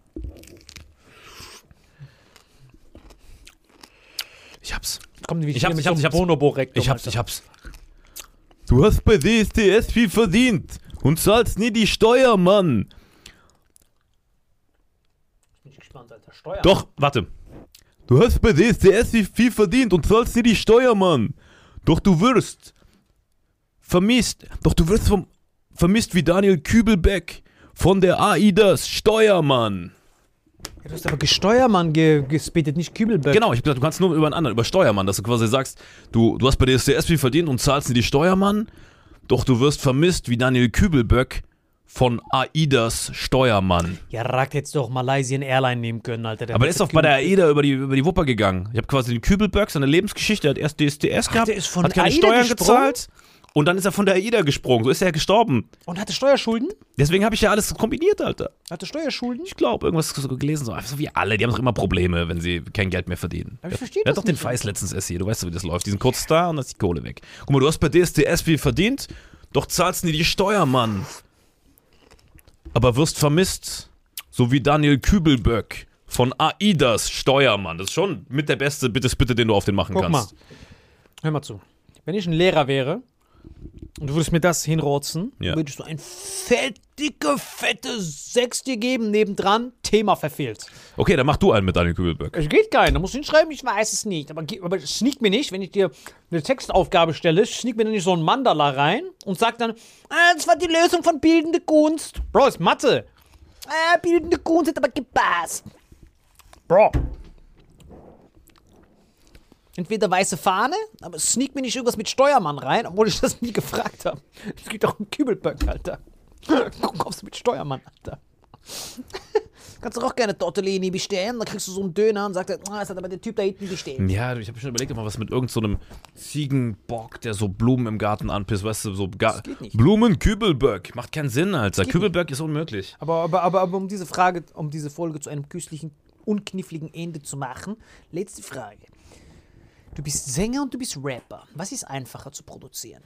[SPEAKER 3] Ich hab's.
[SPEAKER 2] Kommt wie
[SPEAKER 3] Ich hab's.
[SPEAKER 2] Bonobo-Rektum.
[SPEAKER 3] Ich hab's. Du hast bei DSDS viel verdient und zahlst nie die Steuer, Mann.
[SPEAKER 2] Bin ich gespannt, Alter. Steuer.
[SPEAKER 3] Doch, warte. Du hast bei DSDS viel verdient und zahlst nie die Steuer, Mann. Doch du wirst vermisst wie Daniel Kübelbeck von der AIDAs Steuermann.
[SPEAKER 2] Ja, du hast aber Gesteuermann gespittet, nicht Kübelberg.
[SPEAKER 3] Genau, ich hab gesagt, du kannst nur über einen anderen, über Steuermann, dass du quasi sagst, du hast bei DSDS viel verdient und zahlst nie die Steuermann, doch du wirst vermisst wie Daniel Kübelböck von AIDAs Steuermann.
[SPEAKER 2] Ja, Rack hättest du auch Malaysian Airline nehmen können, Alter.
[SPEAKER 3] Aber der ist doch bei der AIDA über die Wupper gegangen. Ich habe quasi den Kübelböck, seine Lebensgeschichte, er hat erst DSDS gehabt,
[SPEAKER 2] der ist von
[SPEAKER 3] hat keine
[SPEAKER 2] AIDA
[SPEAKER 3] Steuern
[SPEAKER 2] gesprungen?
[SPEAKER 3] gezahlt und dann ist er von der AIDA gesprungen. So ist er gestorben.
[SPEAKER 2] Und hatte Steuerschulden?
[SPEAKER 3] Deswegen habe ich ja alles kombiniert, Alter.
[SPEAKER 2] Hatte Steuerschulden?
[SPEAKER 3] Ich glaube, irgendwas so gelesen, so einfach so wie alle. Die haben doch immer Probleme, wenn sie kein Geld mehr verdienen.
[SPEAKER 2] Aber ich verstehe
[SPEAKER 3] Er
[SPEAKER 2] das
[SPEAKER 3] hat doch den
[SPEAKER 2] nicht.
[SPEAKER 3] Feist letztens SE, du weißt ja, wie das läuft. Die sind kurz da und dann ist die Kohle weg. Guck mal, du hast bei DSDS viel verdient, doch zahlst nie die Steuer, Mann. Aber wirst vermisst, so wie Daniel Kübelböck von AIDAs Steuermann. Das ist schon mit der beste Bitte, den du auf den machen
[SPEAKER 2] Guck mal.
[SPEAKER 3] kannst.
[SPEAKER 2] Hör mal zu. Wenn ich ein Lehrer wäre Und du würdest mir das hinrotzen,
[SPEAKER 3] Ja.
[SPEAKER 2] würdest du ein fette 6 dir geben, nebendran, Thema verfehlt.
[SPEAKER 3] Okay, dann mach du einen mit Daniel Kübelberg.
[SPEAKER 2] Es geht keinen, da musst du hinschreiben, ich weiß es nicht. Aber sneak mir nicht, wenn ich dir eine Textaufgabe stelle, sneak mir dann nicht so ein Mandala rein und sag dann, das war die Lösung von bildende Kunst. Bro, ist Mathe. Bildende Kunst hat aber gepasst. Bro. Entweder weiße Fahne, aber sneak mir nicht irgendwas mit Steuermann rein, obwohl ich das nie gefragt habe. Es geht doch um Kübelberg, Alter. Guck aufs mit Steuermann, Alter. Kannst du auch gerne Tortellini bestellen, dann kriegst du so einen Döner und sagst, das hat aber der Typ da hinten bestellt.
[SPEAKER 3] Ja, ich habe schon überlegt, mal was mit irgendeinem Ziegenbock, der so Blumen im Garten anpisst, weißt du, so
[SPEAKER 2] geht nicht.
[SPEAKER 3] Blumen Kübelberg. Macht keinen Sinn, Alter. Kübelberg ist unmöglich.
[SPEAKER 2] Aber um diese Folge zu einem köstlichen, unkniffligen Ende zu machen, letzte Frage. Du bist Sänger und du bist Rapper. Was ist einfacher zu produzieren?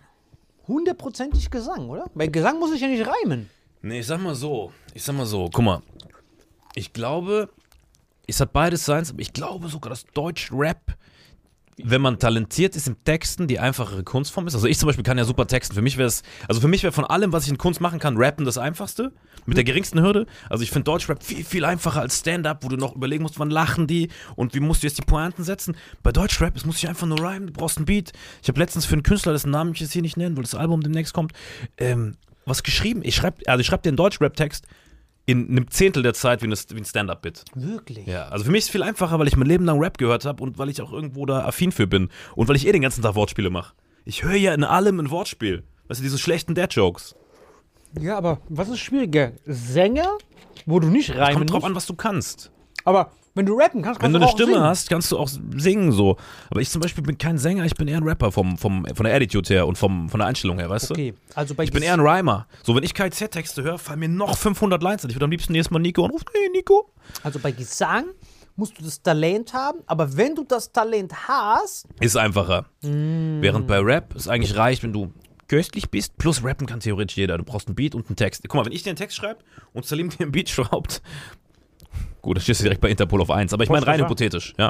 [SPEAKER 2] 100%ig Gesang, oder? Bei Gesang muss ich ja nicht reimen.
[SPEAKER 3] Nee, ich sag mal so, guck mal. Ich glaube, es hat beides seins, aber ich glaube sogar, dass Deutsch-Rap, wenn man talentiert ist im Texten, die einfachere Kunstform ist. Also ich zum Beispiel kann ja super texten. Für mich wäre von allem, was ich in Kunst machen kann, Rappen das Einfachste. Mit der geringsten Hürde. Also ich finde Deutsch-Rap viel einfacher als Stand-Up, wo du noch überlegen musst, wann lachen die und wie musst du jetzt die Pointen setzen. Bei Deutsch-Rap, es muss sich einfach nur rhymen, du brauchst einen Beat. Ich habe letztens für einen Künstler, dessen Namen ich jetzt hier nicht nennen, weil das Album demnächst kommt, was geschrieben. Ich schreibe dir einen Deutsch-Rap-Text in einem Zehntel der Zeit wie ein Stand-Up-Bit.
[SPEAKER 2] Wirklich?
[SPEAKER 3] Ja, also für mich ist es viel einfacher, weil ich mein Leben lang Rap gehört habe und weil ich auch irgendwo da affin für bin und weil ich den ganzen Tag Wortspiele mache. Ich höre ja in allem ein Wortspiel. Weißt du, diese schlechten Dad-Jokes.
[SPEAKER 2] Ja, aber was ist schwieriger? Sänger, wo du nicht reimen
[SPEAKER 3] Kommt drauf
[SPEAKER 2] musst?
[SPEAKER 3] an, was du kannst.
[SPEAKER 2] Aber wenn du rappen kannst,
[SPEAKER 3] Wenn
[SPEAKER 2] kannst
[SPEAKER 3] du
[SPEAKER 2] du
[SPEAKER 3] eine
[SPEAKER 2] auch
[SPEAKER 3] Stimme
[SPEAKER 2] singen.
[SPEAKER 3] hast, kannst du auch singen so. Aber ich zum Beispiel bin kein Sänger, ich bin eher ein Rapper von der Attitude her und von der Einstellung her, weißt du?
[SPEAKER 2] Okay, also bei
[SPEAKER 3] Ich bin eher ein Rhymer. So, wenn ich KZ-Texte höre, fallen mir noch 500 Lines an. Ich würde am liebsten nächstes Mal Nico anrufen. Hey, Nico.
[SPEAKER 2] Also bei Gesang musst du das Talent haben, aber wenn du das Talent hast,
[SPEAKER 3] Ist einfacher. Während bei Rap es eigentlich reicht, wenn du köstlich bist, plus rappen kann theoretisch jeder. Du brauchst einen Beat und einen Text. Guck mal, wenn ich dir einen Text schreibe und Salim dir einen Beat schraubt, gut, dann stehst du direkt bei Interpol auf 1. Aber ich meine rein hypothetisch, ja.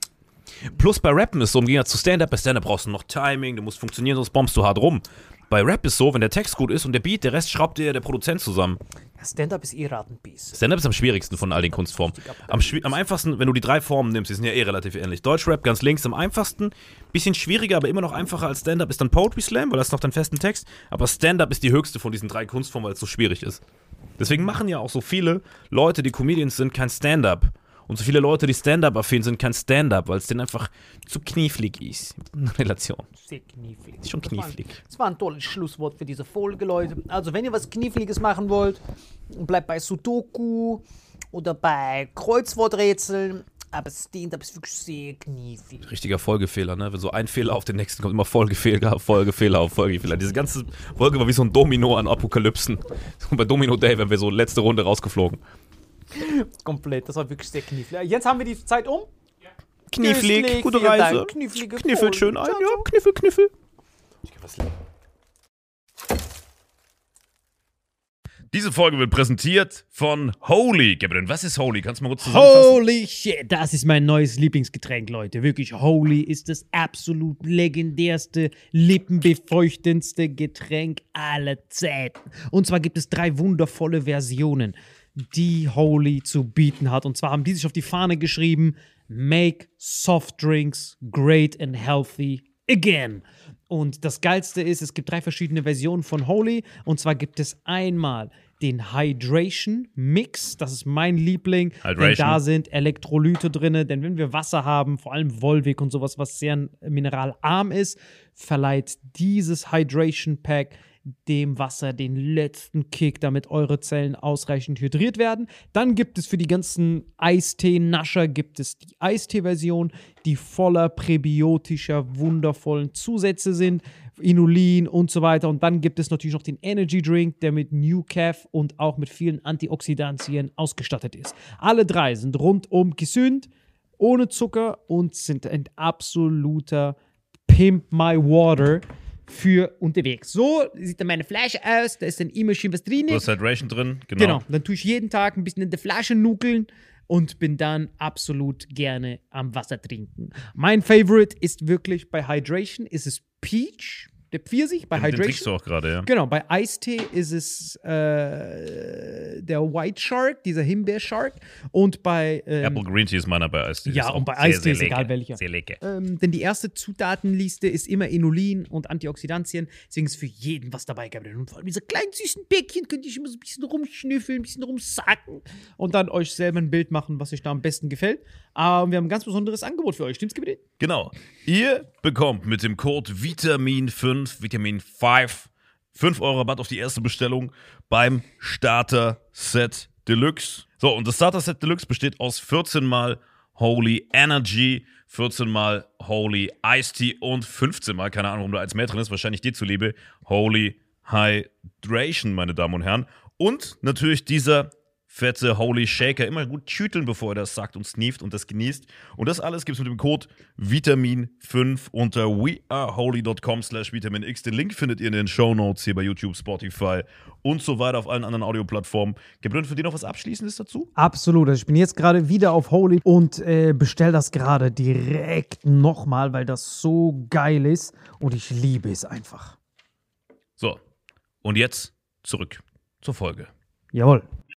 [SPEAKER 3] Plus bei Rappen ist so, im Gegensatz zu Stand-Up, bei Stand-Up brauchst du noch Timing, du musst funktionieren, sonst bombst du hart rum. Bei Rap ist so, wenn der Text gut ist und der Beat, der Rest schraubt dir der Produzent zusammen.
[SPEAKER 2] Stand-Up ist Ratenbiss.
[SPEAKER 3] Stand-Up ist am schwierigsten von all den Kunstformen. Am einfachsten, wenn du die 3 Formen nimmst, die sind ja relativ ähnlich. Deutsch-Rap ganz links am einfachsten, bisschen schwieriger, aber immer noch einfacher als Stand-Up ist dann Poetry Slam, weil das ist noch dein festen Text. Aber Stand-Up ist die höchste von diesen 3 Kunstformen, weil es so schwierig ist. Deswegen machen ja auch so viele Leute, die Comedians sind, kein Stand-Up. Und so viele Leute, die Stand-Up-affin sind, kein Stand-Up, weil es denen einfach zu knifflig ist. In Relation.
[SPEAKER 2] Sehr knifflig.
[SPEAKER 3] Ist schon knifflig.
[SPEAKER 2] Das war ein tolles Schlusswort für diese Folge, Leute. Also, wenn ihr was Kniffliges machen wollt, bleibt bei Sudoku oder bei Kreuzworträtseln. Aber Stand-Up ist wirklich sehr knifflig.
[SPEAKER 3] Richtiger Folgefehler, ne? Wenn so ein Fehler auf den nächsten kommt, immer Folgefehler, Folgefehler auf Folgefehler. Diese ganze Folge war wie so ein Domino an Apokalypsen. So bei Domino Day wären wir so letzte Runde rausgeflogen.
[SPEAKER 2] Komplett, das war wirklich sehr knifflig. Jetzt haben wir die Zeit um.
[SPEAKER 3] Knifflig,
[SPEAKER 2] Köstlich,
[SPEAKER 3] gute
[SPEAKER 2] vielen
[SPEAKER 3] Reise.
[SPEAKER 2] Dank. Knifflige
[SPEAKER 3] Kniffelt
[SPEAKER 2] Folge.
[SPEAKER 3] schön ein,
[SPEAKER 2] Ciao,
[SPEAKER 3] ja,
[SPEAKER 2] ciao.
[SPEAKER 3] Kniffel, Kniffel. Ich kann was lernen.
[SPEAKER 1] Diese Folge wird präsentiert von Holy. Gabriel, was ist Holy? Kannst du mal kurz zusammenfassen?
[SPEAKER 2] Holy shit, das ist mein neues Lieblingsgetränk, Leute. Wirklich, Holy ist das absolut legendärste, lippenbefeuchtendste Getränk aller Zeiten. Und zwar gibt es 3 wundervolle Versionen, die Holy zu bieten hat. Und zwar haben die sich auf die Fahne geschrieben, Make Soft Drinks Great and Healthy Again. Und das Geilste ist, es gibt 3 verschiedene Versionen von Holy. Und zwar gibt es einmal den Hydration Mix. Das ist mein Liebling. Denn
[SPEAKER 3] Hydration.
[SPEAKER 2] da sind Elektrolyte drin. Denn wenn wir Wasser haben, vor allem Volvic und sowas, was sehr mineralarm ist, verleiht dieses Hydration Pack dem Wasser den letzten Kick, damit eure Zellen ausreichend hydriert werden. Dann gibt es für die ganzen Eistee-Nascher gibt es die Eistee-Version, die voller präbiotischer, wundervollen Zusätze sind, Inulin und so weiter. Und dann gibt es natürlich noch den Energy Drink, der mit New Caf und auch mit vielen Antioxidantien ausgestattet ist. Alle 3 sind rundum gesund, ohne Zucker und sind ein absoluter Pimp My Water für unterwegs. So sieht dann meine Flasche aus, da ist dann immer schön was drin.
[SPEAKER 3] Da ist Hydration drin,
[SPEAKER 2] Genau, dann tue ich jeden Tag ein bisschen in der Flasche nuckeln und bin dann absolut gerne am Wasser trinken. Mein Favorite ist wirklich bei Hydration, ist es Peach. der Pfirsich bei
[SPEAKER 3] Den
[SPEAKER 2] Hydration.
[SPEAKER 3] trinkst du auch gerade, ja.
[SPEAKER 2] Genau, bei Eistee ist es der White Shark, dieser Himbeer-Shark. Und bei
[SPEAKER 3] Apple Green Tea ist meiner bei Eistee.
[SPEAKER 2] ja,
[SPEAKER 3] Ist
[SPEAKER 2] und
[SPEAKER 3] auch
[SPEAKER 2] bei
[SPEAKER 3] sehr,
[SPEAKER 2] Eistee
[SPEAKER 3] sehr
[SPEAKER 2] ist egal
[SPEAKER 3] lecker.
[SPEAKER 2] welcher.
[SPEAKER 3] Sehr lecker.
[SPEAKER 2] Denn die erste Zutatenliste ist immer Inulin und Antioxidantien. Deswegen ist für jeden was dabei. Und vor allem diese kleinen süßen Bäckchen könnt ihr immer so ein bisschen rumschnüffeln, ein bisschen rumsacken und dann euch selber ein Bild machen, was euch da am besten gefällt. Aber wir haben ein ganz besonderes Angebot für euch. Stimmt's, Gebiet?
[SPEAKER 3] Genau. Ihr bekommt mit dem Code Vitamin5, Vitamin 5, 5 € Rabatt auf die erste Bestellung beim Starter Set Deluxe. So, und das Starter Set Deluxe besteht aus 14 mal Holy Energy, 14 mal Holy Iced Tea und 15 mal, keine Ahnung, warum da eins mehr drin ist, wahrscheinlich dir zuliebe, Holy Hydration, meine Damen und Herren. Und natürlich dieser fette Holy Shaker. Immer gut tüteln, bevor ihr das sagt und sneeft und das genießt. Und das alles gibt es mit dem Code Vitamin5 unter weareholy.com/vitaminx. Den Link findet ihr in den Shownotes hier bei YouTube, Spotify und so weiter auf allen anderen Audioplattformen. Gabriel, für dich noch was Abschließendes dazu?
[SPEAKER 2] Absolut. Also ich bin jetzt gerade wieder auf Holy und bestell das gerade direkt nochmal, weil das so geil ist und ich liebe es einfach.
[SPEAKER 3] So, und jetzt zurück zur Folge.
[SPEAKER 2] Jawohl.